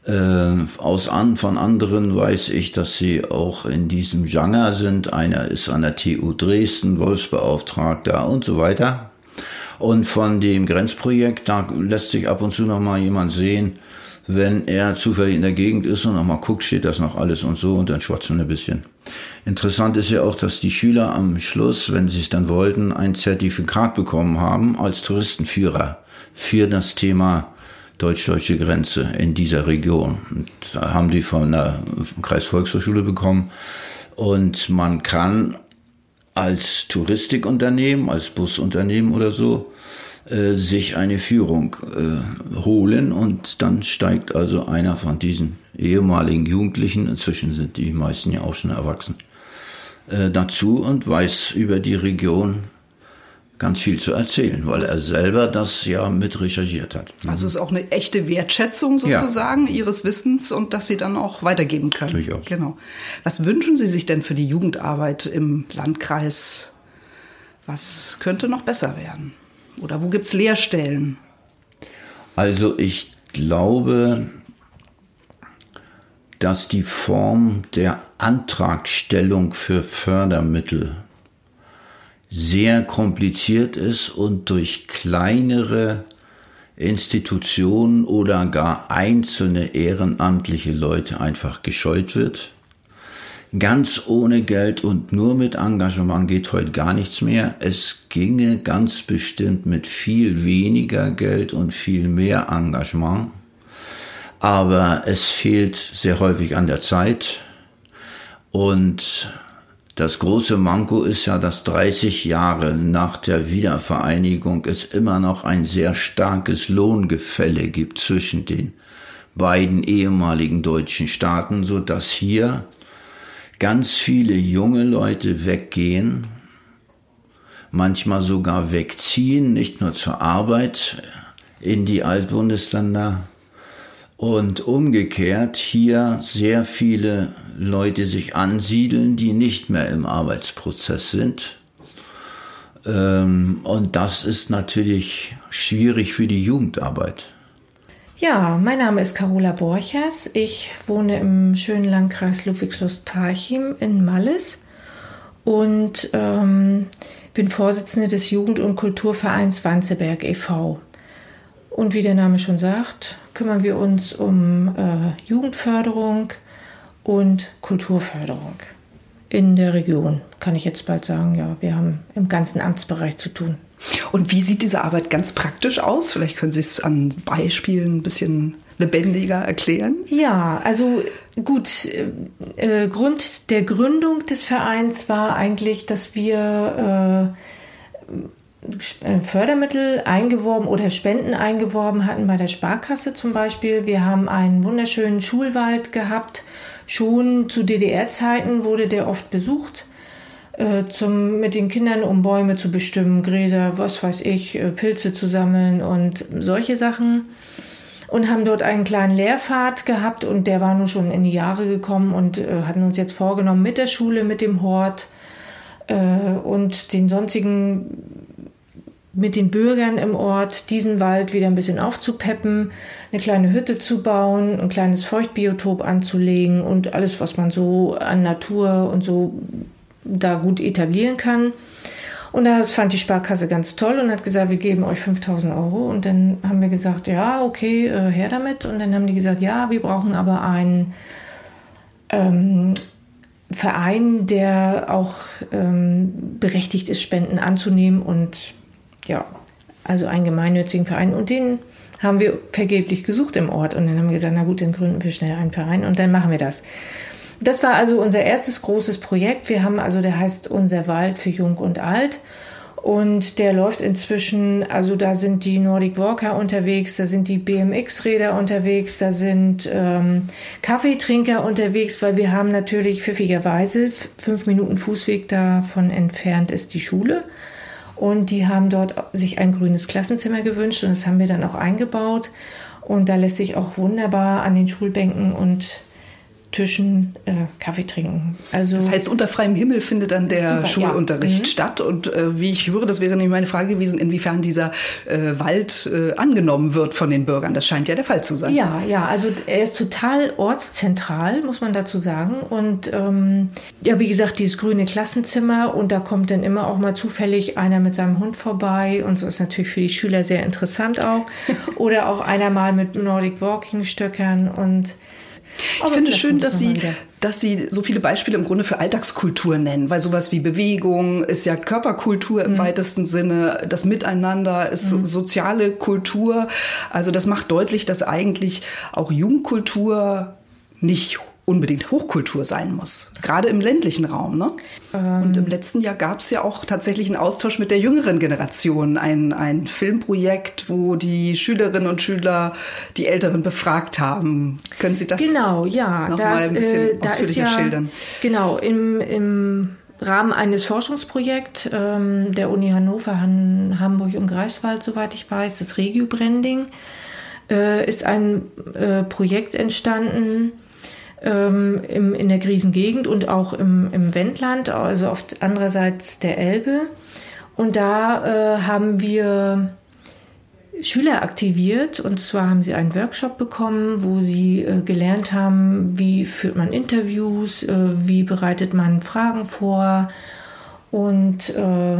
Von anderen weiß ich, dass sie auch in diesem Genre sind. Einer ist an der TU Dresden, Wolfsbeauftragter und so weiter. Und von dem Grenzprojekt, da lässt sich ab und zu noch mal jemand sehen, wenn er zufällig in der Gegend ist und noch mal guckt, steht das noch alles und so, und dann schwatzen wir ein bisschen. Interessant ist ja auch, dass die Schüler am Schluss, wenn sie es dann wollten, ein Zertifikat bekommen haben als Touristenführer für das Thema deutsch-deutsche Grenze in dieser Region. Das haben die von der Kreisvolkshochschule bekommen. Und man kann als Touristikunternehmen, als Busunternehmen oder so, sich eine Führung holen, und dann steigt also einer von diesen ehemaligen Jugendlichen, inzwischen sind die meisten ja auch schon erwachsen, dazu und weiß über die Region ganz viel zu erzählen, weil er selber das ja mit recherchiert hat. Also es ist auch eine echte Wertschätzung sozusagen Ihres Wissens und dass Sie dann auch weitergeben können. Durchaus. Genau. Was wünschen Sie sich denn für die Jugendarbeit im Landkreis? Was könnte noch besser werden? Oder wo gibt es Leerstellen? Also ich glaube, dass die Form der Antragstellung für Fördermittel sehr kompliziert ist und durch kleinere Institutionen oder gar einzelne ehrenamtliche Leute einfach gescheut wird. Ganz ohne Geld und nur mit Engagement geht heute gar nichts mehr. Es ginge ganz bestimmt mit viel weniger Geld und viel mehr Engagement. Aber es fehlt sehr häufig an der Zeit. Und das große Manko ist ja, dass 30 Jahre nach der Wiedervereinigung es immer noch ein sehr starkes Lohngefälle gibt zwischen den beiden ehemaligen deutschen Staaten, so dass hier ganz viele junge Leute weggehen, manchmal sogar wegziehen, nicht nur zur Arbeit in die Altbundesländer, und umgekehrt hier sehr viele Leute sich ansiedeln, die nicht mehr im Arbeitsprozess sind. Und das ist natürlich schwierig für die Jugendarbeit. Ja, mein Name ist Carola Borchers. Ich wohne im schönen Landkreis Ludwigslust-Parchim in Malles und bin Vorsitzende des Jugend- und Kulturvereins Wanzeberg e.V. Und wie der Name schon sagt, kümmern wir uns um Jugendförderung und Kulturförderung in der Region. Kann ich jetzt bald sagen, ja, wir haben im ganzen Amtsbereich zu tun. Und wie sieht diese Arbeit ganz praktisch aus? Vielleicht können Sie es an Beispielen ein bisschen lebendiger erklären. Ja, also gut, Grund der Gründung des Vereins war eigentlich, dass wir Fördermittel eingeworben oder Spenden eingeworben hatten bei der Sparkasse zum Beispiel. Wir haben einen wunderschönen Schulwald gehabt. Schon zu DDR-Zeiten wurde der oft besucht, mit den Kindern, um Bäume zu bestimmen, Gräser, was weiß ich, Pilze zu sammeln und solche Sachen. Und haben dort einen kleinen Lehrpfad gehabt und der war nun schon in die Jahre gekommen und hatten uns jetzt vorgenommen, mit der Schule, mit dem Hort und den sonstigen, mit den Bürgern im Ort, diesen Wald wieder ein bisschen aufzupeppen, eine kleine Hütte zu bauen, ein kleines Feuchtbiotop anzulegen und alles, was man so an Natur und so da gut etablieren kann. Und das fand die Sparkasse ganz toll und hat gesagt, wir geben euch 5.000 Euro. Und dann haben wir gesagt, ja, okay, her damit. Und dann haben die gesagt, ja, wir brauchen aber einen Verein, der auch berechtigt ist, Spenden anzunehmen und ja, also einen gemeinnützigen Verein. Und den haben wir vergeblich gesucht im Ort. Und dann haben wir gesagt, na gut, dann gründen wir schnell einen Verein und dann machen wir das. Das war also unser erstes großes Projekt. Wir haben also, der heißt Unser Wald für Jung und Alt. Und der läuft inzwischen, also da sind die Nordic Walker unterwegs, da sind die BMX-Räder unterwegs, da sind Kaffeetrinker unterwegs, weil wir haben natürlich pfiffigerweise 5 Minuten Fußweg davon entfernt ist die Schule. Und die haben dort sich ein grünes Klassenzimmer gewünscht und das haben wir dann auch eingebaut. Und da lässt sich auch wunderbar an den Schulbänken und Tischen Kaffee trinken. Also das heißt, unter freiem Himmel findet dann der super, Schulunterricht statt. Und wie ich höre, das wäre nämlich meine Frage gewesen, inwiefern dieser Wald angenommen wird von den Bürgern. Das scheint ja der Fall zu sein. Ja, also er ist total ortszentral, muss man dazu sagen. Und wie gesagt, dieses grüne Klassenzimmer und da kommt dann immer auch mal zufällig einer mit seinem Hund vorbei und so ist natürlich für die Schüler sehr interessant auch. Oder auch einer mal mit Nordic Walking Stöckern und ich finde es schön, dass Sie so viele Beispiele im Grunde für Alltagskultur nennen, weil sowas wie Bewegung ist ja Körperkultur im weitesten Sinne, das Miteinander ist soziale Kultur. Also das macht deutlich, dass eigentlich auch Jugendkultur nicht unbedingt Hochkultur sein muss, gerade im ländlichen Raum. Ne? Und im letzten Jahr gab es ja auch tatsächlich einen Austausch mit der jüngeren Generation, ein Filmprojekt, wo die Schülerinnen und Schüler die Älteren befragt haben. Können Sie das noch mal ein bisschen ausführlicher schildern? Genau, im Rahmen eines Forschungsprojekts der Uni Hannover, Hamburg und Greifswald, soweit ich weiß, das Regio-Branding, ist ein Projekt entstanden, in der Griesengegend und auch im Wendland, also auf andererseits der Elbe. Und da haben wir Schüler aktiviert und zwar haben sie einen Workshop bekommen, wo sie gelernt haben, wie führt man Interviews, wie bereitet man Fragen vor und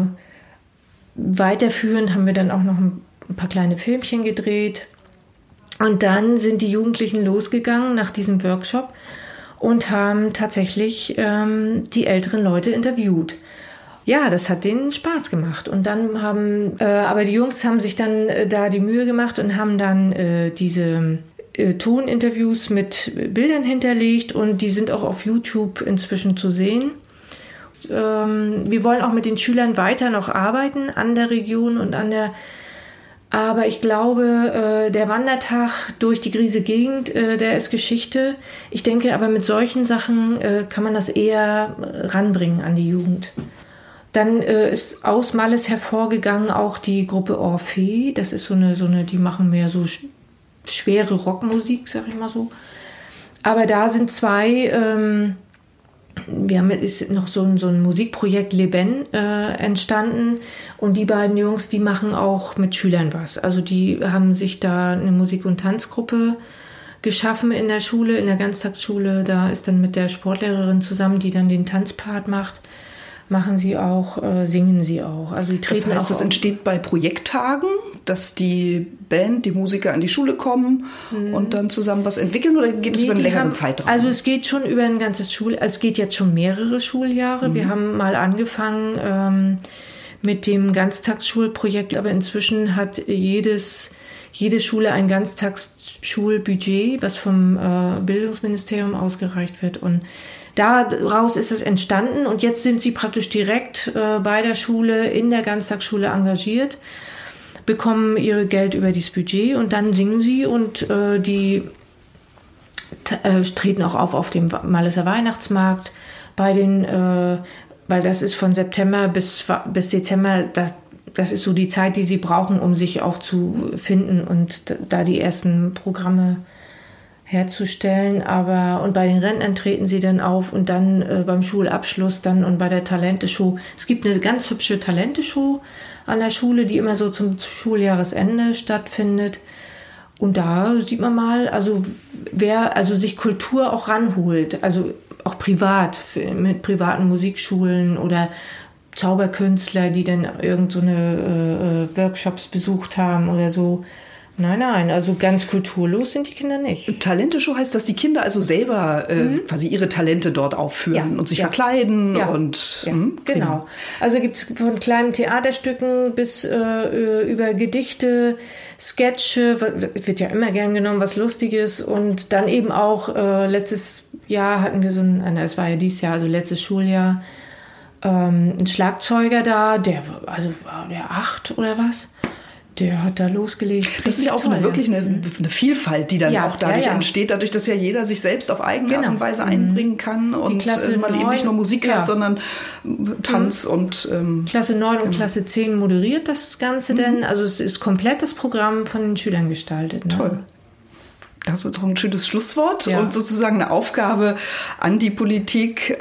weiterführend haben wir dann auch noch ein paar kleine Filmchen gedreht. Und dann sind die Jugendlichen losgegangen nach diesem Workshop und haben tatsächlich die älteren Leute interviewt. Ja, das hat denen Spaß gemacht. Und dann aber die Jungs haben sich dann da die Mühe gemacht und haben dann diese Toninterviews mit Bildern hinterlegt und die sind auch auf YouTube inzwischen zu sehen. Wir wollen auch mit den Schülern weiter noch arbeiten an der Region und aber ich glaube, der Wandertag durch die Griesegegend, der ist Geschichte. Ich denke aber mit solchen Sachen kann man das eher ranbringen an die Jugend. Dann ist aus Malles hervorgegangen auch die Gruppe Orphée. Das ist so eine, die machen mehr so schwere Rockmusik, sag ich mal so. Aber da sind zwei, ist noch so ein Musikprojekt Leben entstanden und die beiden Jungs, die machen auch mit Schülern was. Also die haben sich da eine Musik- und Tanzgruppe geschaffen in der Schule, in der Ganztagsschule. Da ist dann mit der Sportlehrerin zusammen, die dann den Tanzpart macht, machen sie auch, singen sie auch. Also die treten das heißt, das entsteht bei Projekttagen, dass die Band, die Musiker an die Schule kommen und dann zusammen was entwickeln oder geht es über einen längeren Zeitraum? Also es geht schon über ein ganzes es geht jetzt schon mehrere Schuljahre. Wir haben mal angefangen mit dem Ganztagsschulprojekt, aber inzwischen hat jede Schule ein Ganztagsschulbudget, was vom Bildungsministerium ausgereicht wird und daraus ist es entstanden und jetzt sind sie praktisch direkt bei der Schule, in der Ganztagsschule engagiert, bekommen ihr Geld über dieses Budget und dann singen sie und die treten auch auf dem Malleser Weihnachtsmarkt bei den, weil das ist von September bis Dezember, das ist so die Zeit, die sie brauchen, um sich auch zu finden und da die ersten Programme herzustellen, und bei den Rentnern treten sie dann auf und dann beim Schulabschluss dann und bei der Talente-Show. Es gibt eine ganz hübsche Talente-Show an der Schule, die immer so zum Schuljahresende stattfindet. Und da sieht man mal, also wer sich Kultur auch ranholt, also auch privat, mit privaten Musikschulen oder Zauberkünstler, die dann irgend so eine Workshops besucht haben oder so. Nein, also ganz kulturlos sind die Kinder nicht. Talente-Show heißt, dass die Kinder also selber quasi ihre Talente dort aufführen und sich verkleiden und genau. Also gibt es von kleinen Theaterstücken bis über Gedichte, Sketche, wird ja immer gern genommen, was Lustiges und dann eben auch letztes Jahr hatten wir es war ja dieses Jahr, also letztes Schuljahr, ein Schlagzeuger da, der war der 8 oder was? Der hat da losgelegt. Das ist ja auch wirklich eine Vielfalt, die dann auch dadurch entsteht, dadurch, dass ja jeder sich selbst auf eigene Art und Weise einbringen kann und man eben nicht nur Musik hat, sondern Tanz und Klasse 9 und Klasse 10 moderiert das Ganze denn. Also es ist komplett das Programm von den Schülern gestaltet. Ne? Toll. Das ist doch ein schönes Schlusswort und sozusagen eine Aufgabe an die Politik,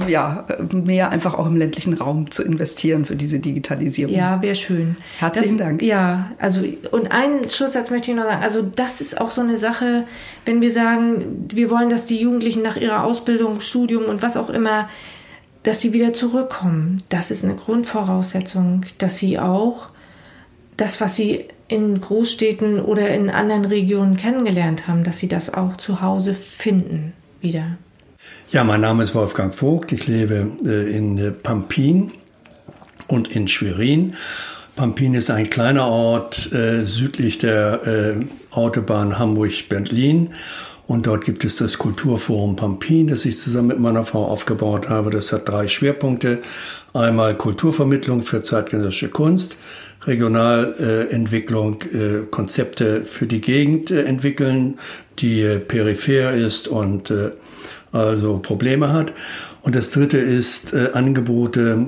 mehr einfach auch im ländlichen Raum zu investieren für diese Digitalisierung. Ja, wäre schön. Herzlichen Dank. Ja, also und einen Schlusssatz möchte ich noch sagen. Also das ist auch so eine Sache, wenn wir sagen, wir wollen, dass die Jugendlichen nach ihrer Ausbildung, Studium und was auch immer, dass sie wieder zurückkommen. Das ist eine Grundvoraussetzung, dass sie auch das, was sie in Großstädten oder in anderen Regionen kennengelernt haben, dass sie das auch zu Hause finden wieder. Ja, mein Name ist Wolfgang Vogt. Ich lebe in Pampin und in Schwerin. Pampin ist ein kleiner Ort südlich der Autobahn Hamburg-Berlin. Und dort gibt es das Kulturforum Pampin, das ich zusammen mit meiner Frau aufgebaut habe. Das hat 3 Schwerpunkte. Einmal Kulturvermittlung für zeitgenössische Kunst, Regionalentwicklung, Konzepte für die Gegend entwickeln, die peripher ist und also Probleme hat. Und das dritte ist Angebote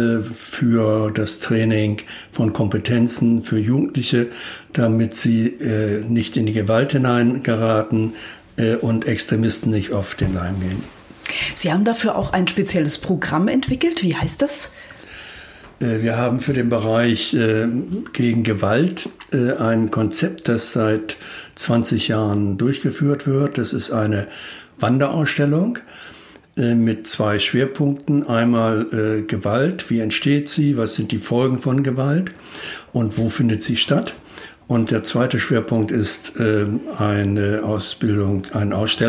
für das Training von Kompetenzen für Jugendliche, damit sie nicht in die Gewalt hineingeraten und Extremisten nicht auf den Leim gehen. Sie haben dafür auch ein spezielles Programm entwickelt. Wie heißt das? Wir haben für den Bereich gegen Gewalt ein Konzept, das seit 20 Jahren durchgeführt wird. Das ist eine Wanderausstellung mit 2 Schwerpunkten. Einmal Gewalt, wie entsteht sie, was sind die Folgen von Gewalt und wo findet sie statt. Und der zweite Schwerpunkt ist eine Ausbildung, ein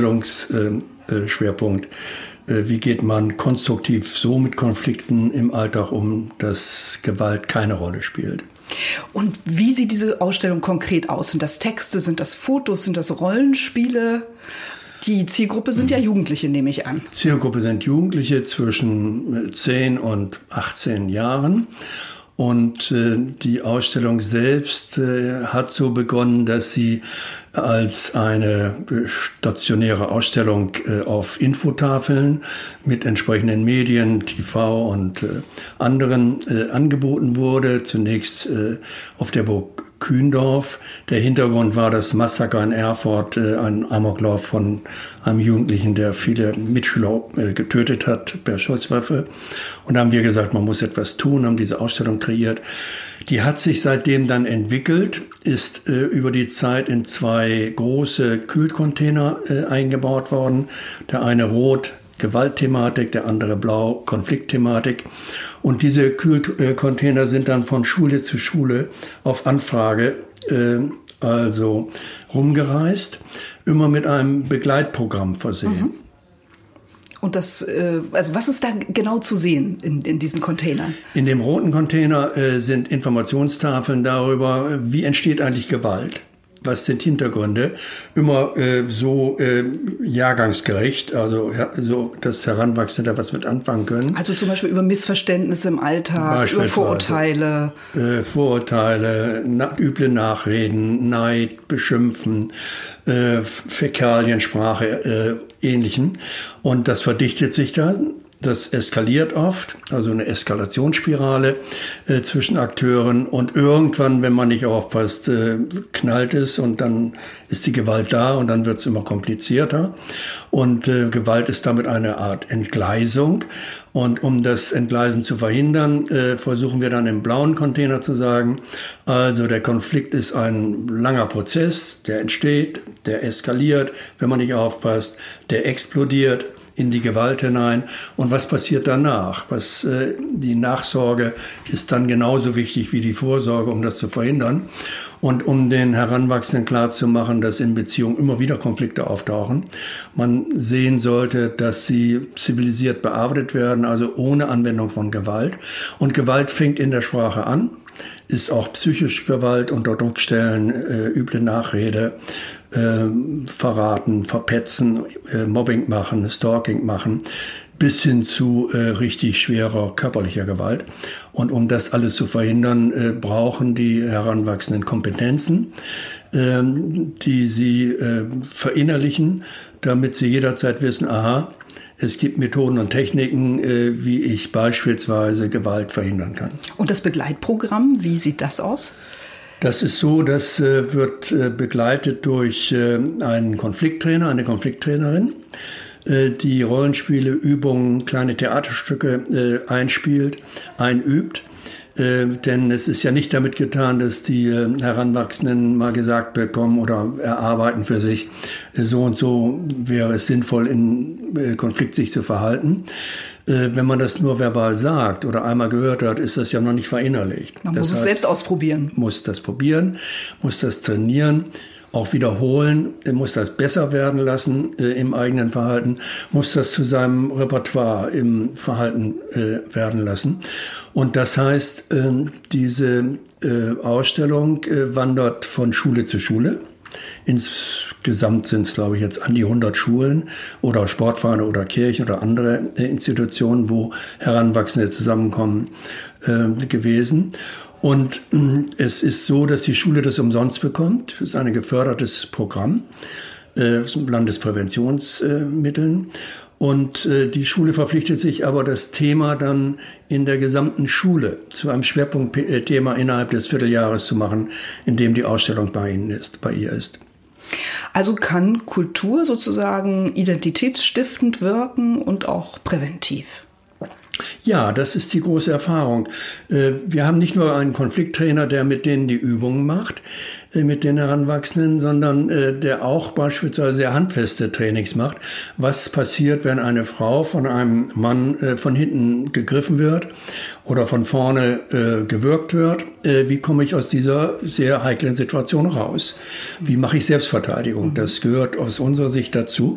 Ausstellungsschwerpunkt. Wie geht man konstruktiv so mit Konflikten im Alltag um, dass Gewalt keine Rolle spielt? Und wie sieht diese Ausstellung konkret aus? Sind das Texte, sind das Fotos, sind das Rollenspiele? Die Zielgruppe sind ja Jugendliche, nehme ich an. Zielgruppe sind Jugendliche zwischen 10 und 18 Jahren. Und die Ausstellung selbst hat so begonnen, dass sie als eine stationäre Ausstellung auf Infotafeln mit entsprechenden Medien, TV und anderen angeboten wurde. Zunächst auf der Burg Kühndorf. Der Hintergrund war das Massaker in Erfurt, ein Amoklauf von einem Jugendlichen, der viele Mitschüler getötet hat per Schusswaffe. Und da haben wir gesagt, man muss etwas tun, haben diese Ausstellung kreiert. Die hat sich seitdem dann entwickelt, ist über die Zeit in 2 große Kühlcontainer eingebaut worden. Der eine rot, Gewaltthematik, der andere blau, Konfliktthematik. Und diese Kühlcontainer sind dann von Schule zu Schule auf Anfrage also rumgereist, immer mit einem Begleitprogramm versehen. Mhm. Und das, also was ist da genau zu sehen in diesen Containern? In dem roten Container sind Informationstafeln darüber, wie entsteht eigentlich Gewalt. Was sind Hintergründe? Immer jahrgangsgerecht, also so, dass Heranwachsende da was mit anfangen können. Also zum Beispiel über Missverständnisse im Alltag, über Vorurteile. Vorurteile, üble Nachreden, Neid, Beschimpfen, Fäkaliensprache, Ähnlichem. Und das verdichtet sich dann. Das eskaliert oft, also eine Eskalationsspirale zwischen Akteuren. Und irgendwann, wenn man nicht aufpasst, knallt es und dann ist die Gewalt da und dann wird es immer komplizierter. Und Gewalt ist damit eine Art Entgleisung. Und um das Entgleisen zu verhindern, versuchen wir dann im blauen Container zu sagen, also der Konflikt ist ein langer Prozess, der entsteht, der eskaliert, wenn man nicht aufpasst, der explodiert in die Gewalt hinein. Und was passiert danach? Die Nachsorge ist dann genauso wichtig wie die Vorsorge, um das zu verhindern. Und um den Heranwachsenden klarzumachen, dass in Beziehungen immer wieder Konflikte auftauchen, man sehen sollte, dass sie zivilisiert bearbeitet werden, also ohne Anwendung von Gewalt. Und Gewalt fängt in der Sprache an, ist auch psychische Gewalt, unter Druck stellen, üble Nachrede, verraten, verpetzen, Mobbing machen, Stalking machen, bis hin zu richtig schwerer körperlicher Gewalt. Und um das alles zu verhindern, brauchen die Heranwachsenden Kompetenzen, die sie verinnerlichen, damit sie jederzeit wissen, aha, es gibt Methoden und Techniken, wie ich beispielsweise Gewalt verhindern kann. Und das Begleitprogramm, wie sieht das aus? Das ist so, das wird begleitet durch einen Konflikttrainer, eine Konflikttrainerin, die Rollenspiele, Übungen, kleine Theaterstücke einspielt, einübt. Denn es ist ja nicht damit getan, dass die Heranwachsenden mal gesagt bekommen oder erarbeiten für sich, so und so wäre es sinnvoll, in Konflikt sich zu verhalten. Wenn man das nur verbal sagt oder einmal gehört hat, ist das ja noch nicht verinnerlicht. Man muss es selbst ausprobieren. Muss das probieren, muss das trainieren, auch wiederholen, muss das besser werden lassen im eigenen Verhalten, muss das zu seinem Repertoire im Verhalten werden lassen. Und das heißt, diese Ausstellung wandert von Schule zu Schule. Insgesamt sind es, glaube ich, jetzt an die 100 Schulen oder Sportvereine oder Kirchen oder andere Institutionen, wo Heranwachsende zusammenkommen, gewesen. Und es ist so, dass die Schule das umsonst bekommt. Das ist ein gefördertes Programm aus Landespräventionsmitteln. Und die Schule verpflichtet sich aber, das Thema dann in der gesamten Schule zu einem Schwerpunktthema innerhalb des Vierteljahres zu machen, in dem die Ausstellung bei ihr ist. Also kann Kultur sozusagen identitätsstiftend wirken und auch präventiv? Ja, das ist die große Erfahrung. Wir haben nicht nur einen Konflikttrainer, der mit denen die Übungen macht, mit den Heranwachsenden, sondern der auch beispielsweise sehr handfeste Trainings macht. Was passiert, wenn eine Frau von einem Mann von hinten gegriffen wird oder von vorne gewürgt wird? Wie komme ich aus dieser sehr heiklen Situation raus? Wie mache ich Selbstverteidigung? Das gehört aus unserer Sicht dazu.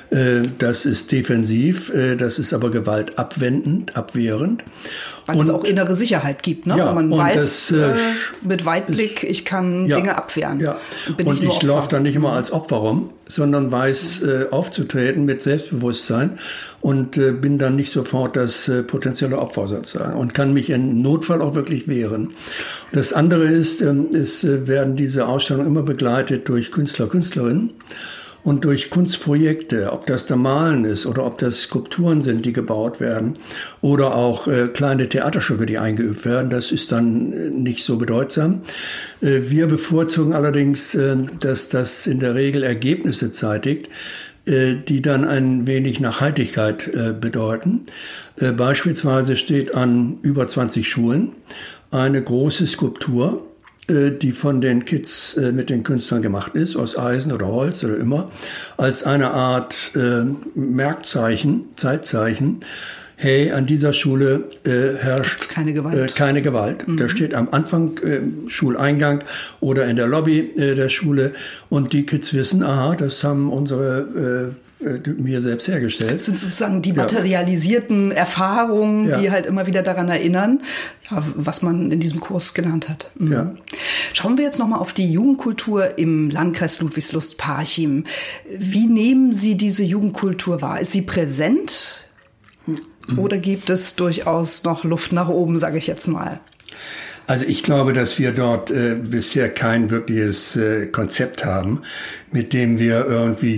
Das ist defensiv, das ist aber gewaltabwendend, abwehrend. Weil es auch innere Sicherheit gibt, ne? Ja, man weiß, das, mit Weitblick, ich kann Dinge abwehren. Ja. Und ich laufe da nicht immer als Opfer rum, sondern weiß aufzutreten mit Selbstbewusstsein und bin dann nicht sofort das potenzielle Opfer sozusagen und kann mich im Notfall auch wirklich wehren. Das andere ist, es werden diese Ausstellungen immer begleitet durch Künstler, Künstlerinnen. Und durch Kunstprojekte, ob das da Malen ist oder ob das Skulpturen sind, die gebaut werden oder auch kleine Theaterstücke, die eingeübt werden, das ist dann nicht so bedeutsam. Wir bevorzugen allerdings, dass das in der Regel Ergebnisse zeitigt, die dann ein wenig Nachhaltigkeit bedeuten. Beispielsweise steht an über 20 Schulen eine große Skulptur, die von den Kids mit den Künstlern gemacht ist, aus Eisen oder Holz oder immer, als eine Art Merkzeichen, Zeitzeichen. Hey, an dieser Schule herrscht keine Gewalt. Keine Gewalt. Da steht am Anfang Schuleingang oder in der Lobby der Schule und die Kids wissen, aha, das haben unsere mir selbst hergestellt. Das sind sozusagen die materialisierten Erfahrungen, die halt immer wieder daran erinnern, was man in diesem Kurs genannt hat. Mhm. Ja. Schauen wir jetzt nochmal auf die Jugendkultur im Landkreis Ludwigslust-Parchim. Wie nehmen Sie diese Jugendkultur wahr? Ist sie präsent oder gibt es durchaus noch Luft nach oben, sage ich jetzt mal? Also ich glaube, dass wir dort bisher kein wirkliches Konzept haben, mit dem wir irgendwie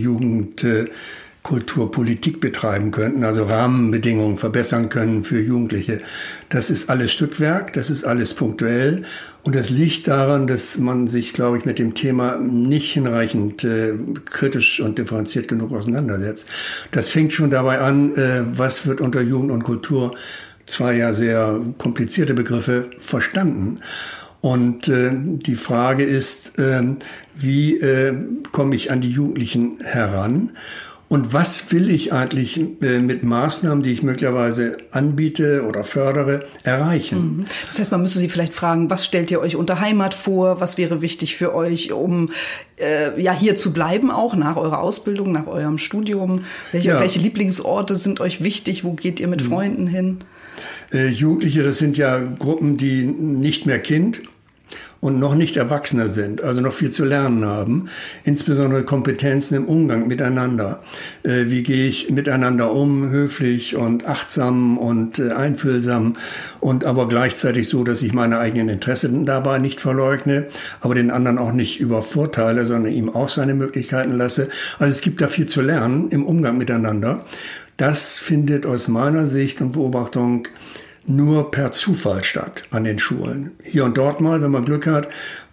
Jugendkulturpolitik betreiben könnten, also Rahmenbedingungen verbessern können für Jugendliche. Das ist alles Stückwerk, das ist alles punktuell und das liegt daran, dass man sich, glaube ich, mit dem Thema nicht hinreichend kritisch und differenziert genug auseinandersetzt. Das fängt schon dabei an, was wird unter Jugend und Kultur, zwei ja sehr komplizierte Begriffe, verstanden. Und die Frage ist, wie komme ich an die Jugendlichen heran? Und was will ich eigentlich mit Maßnahmen, die ich möglicherweise anbiete oder fördere, erreichen? Das heißt, man müsste Sie vielleicht fragen, was stellt ihr euch unter Heimat vor? Was wäre wichtig für euch, um hier zu bleiben, auch nach eurer Ausbildung, nach eurem Studium? Welche Lieblingsorte sind euch wichtig? Wo geht ihr mit Freunden hin? Jugendliche, das sind ja Gruppen, die nicht mehr Kind und noch nicht Erwachsene sind, also noch viel zu lernen haben, insbesondere Kompetenzen im Umgang miteinander. Wie gehe ich miteinander um, höflich und achtsam und einfühlsam und aber gleichzeitig so, dass ich meine eigenen Interessen dabei nicht verleugne, aber den anderen auch nicht übervorteile, sondern ihm auch seine Möglichkeiten lasse. Also es gibt da viel zu lernen im Umgang miteinander. Das findet aus meiner Sicht und Beobachtung nur per Zufall statt an den Schulen. Hier und dort mal, wenn man Glück hat,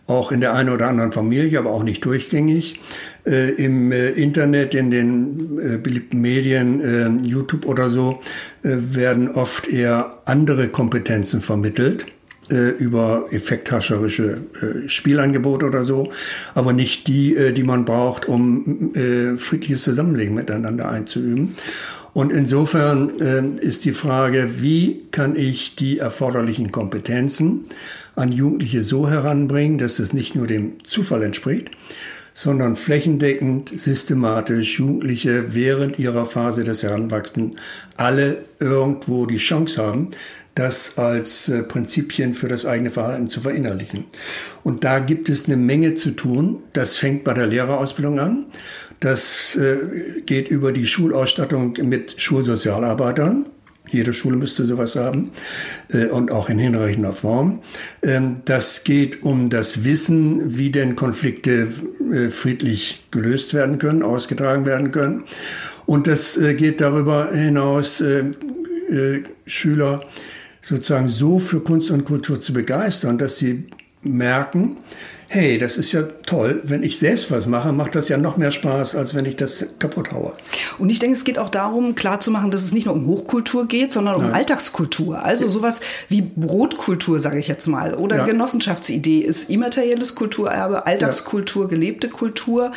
auch in der einen oder anderen Familie, aber auch nicht durchgängig. Im Internet, in den beliebten Medien, YouTube oder so, werden oft eher andere Kompetenzen vermittelt über effekthascherische Spielangebote oder so, aber nicht die man braucht, um friedliches Zusammenleben miteinander einzuüben. Und insofern ist die Frage, wie kann ich die erforderlichen Kompetenzen an Jugendliche so heranbringen, dass es nicht nur dem Zufall entspricht, sondern flächendeckend, systematisch Jugendliche während ihrer Phase des Heranwachsens alle irgendwo die Chance haben, das als Prinzipien für das eigene Verhalten zu verinnerlichen. Und da gibt es eine Menge zu tun. Das fängt bei der Lehrerausbildung an. Das geht über die Schulausstattung mit Schulsozialarbeitern. Jede Schule müsste sowas haben und auch in hinreichender Form. Das geht um das Wissen, wie denn Konflikte friedlich gelöst werden können, ausgetragen werden können. Und das geht darüber hinaus, Schüler sozusagen so für Kunst und Kultur zu begeistern, dass sie merken, hey, das ist ja toll, wenn ich selbst was mache, macht das ja noch mehr Spaß, als wenn ich das kaputt haue. Und ich denke, es geht auch darum, klarzumachen, dass es nicht nur um Hochkultur geht, sondern um Alltagskultur. Also sowas wie Brotkultur, sage ich jetzt mal, oder Genossenschaftsidee ist immaterielles Kulturerbe, Alltagskultur, gelebte Kultur.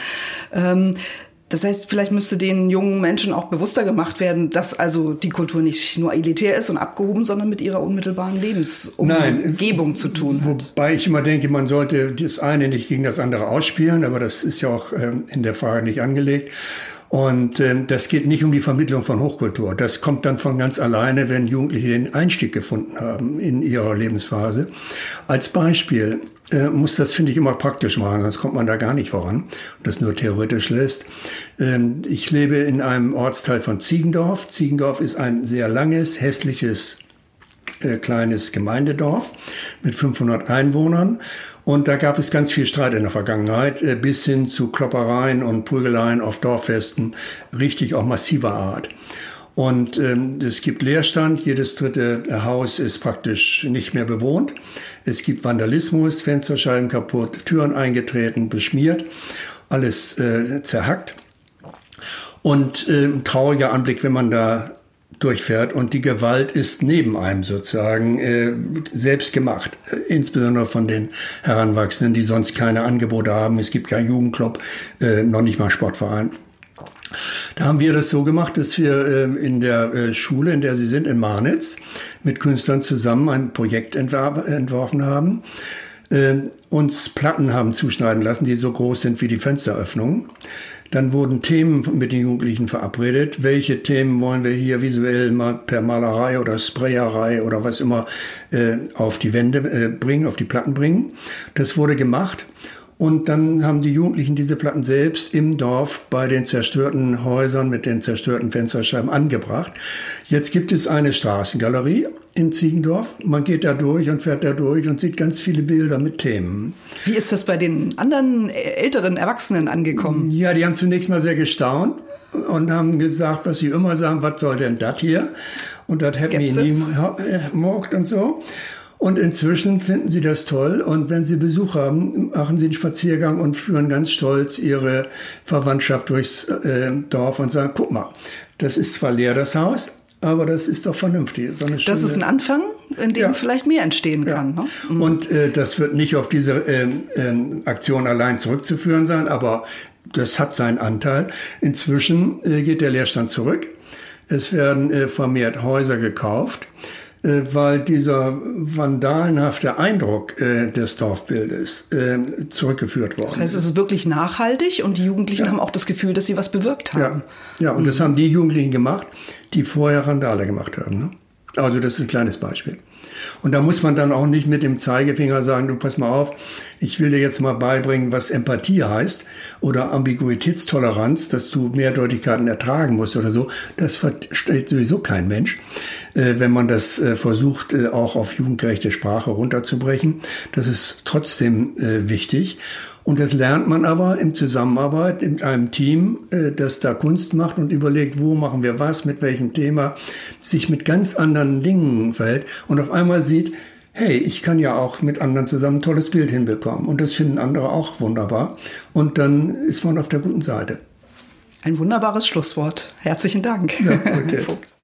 Das heißt, vielleicht müsste den jungen Menschen auch bewusster gemacht werden, dass also die Kultur nicht nur elitär ist und abgehoben, sondern mit ihrer unmittelbaren Lebensumgebung zu tun hat. Wobei ich immer denke, man sollte das eine nicht gegen das andere ausspielen, aber das ist ja auch in der Frage nicht angelegt. Und das geht nicht um die Vermittlung von Hochkultur. Das kommt dann von ganz alleine, wenn Jugendliche den Einstieg gefunden haben in ihrer Lebensphase. Als Beispiel muss das, finde ich, immer praktisch machen, sonst kommt man da gar nicht voran, das nur theoretisch lässt. Ich lebe in einem Ortsteil von Ziegendorf. Ziegendorf ist ein sehr langes, hässliches, kleines Gemeindedorf mit 500 Einwohnern. Und da gab es ganz viel Streit in der Vergangenheit, bis hin zu Kloppereien und Prügeleien auf Dorffesten, richtig auch massiver Art. Und es gibt Leerstand, jedes dritte Haus ist praktisch nicht mehr bewohnt. Es gibt Vandalismus, Fensterscheiben kaputt, Türen eingetreten, beschmiert, alles zerhackt. Und ein trauriger Anblick, wenn man da durchfährt. Und die Gewalt ist neben einem sozusagen selbst gemacht, insbesondere von den Heranwachsenden, die sonst keine Angebote haben. Es gibt keinen Jugendclub, noch nicht mal Sportverein. Da haben wir das so gemacht, dass wir in der Schule, in der sie sind, in Marnitz, mit Künstlern zusammen ein Projekt entworfen haben, uns Platten haben zuschneiden lassen, die so groß sind wie die Fensteröffnungen. Dann wurden Themen mit den Jugendlichen verabredet. Welche Themen wollen wir hier visuell mal per Malerei oder Sprayerei oder was immer auf die Wände bringen, auf die Platten bringen. Das wurde gemacht. Und dann haben die Jugendlichen diese Platten selbst im Dorf bei den zerstörten Häusern mit den zerstörten Fensterscheiben angebracht. Jetzt gibt es eine Straßengalerie in Ziegendorf. Man geht da durch und fährt da durch und sieht ganz viele Bilder mit Themen. Wie ist das bei den anderen älteren Erwachsenen angekommen? Ja, die haben zunächst mal sehr gestaunt und haben gesagt, was sie immer sagen, was soll denn das hier? Und das hätten wir nie gemocht und so. Und inzwischen finden sie das toll. Und wenn sie Besuch haben, machen sie einen Spaziergang und führen ganz stolz ihre Verwandtschaft durchs Dorf und sagen, guck mal, das ist zwar leer, das Haus, aber das ist doch vernünftig. Das ist ein Anfang, in dem vielleicht mehr entstehen kann. Ne? Mhm. Und das wird nicht auf diese Aktion allein zurückzuführen sein, aber das hat seinen Anteil. Inzwischen geht der Leerstand zurück. Es werden vermehrt Häuser gekauft, weil dieser vandalenhafte Eindruck des Dorfbildes zurückgeführt worden ist. Das heißt, es ist wirklich nachhaltig und die Jugendlichen haben auch das Gefühl, dass sie was bewirkt haben. Ja, und das haben die Jugendlichen gemacht, die vorher Randale gemacht haben. Ne? Also das ist ein kleines Beispiel. Und da muss man dann auch nicht mit dem Zeigefinger sagen, du pass mal auf, ich will dir jetzt mal beibringen, was Empathie heißt oder Ambiguitätstoleranz, dass du Mehrdeutigkeiten ertragen musst oder so. Das versteht sowieso kein Mensch, wenn man das versucht, auch auf jugendgerechte Sprache runterzubrechen. Das ist trotzdem wichtig. Und das lernt man aber in Zusammenarbeit mit einem Team, das da Kunst macht und überlegt, wo machen wir was, mit welchem Thema, sich mit ganz anderen Dingen verhält und auf einmal sieht, hey, ich kann ja auch mit anderen zusammen ein tolles Bild hinbekommen. Und das finden andere auch wunderbar. Und dann ist man auf der guten Seite. Ein wunderbares Schlusswort. Herzlichen Dank. Ja, okay.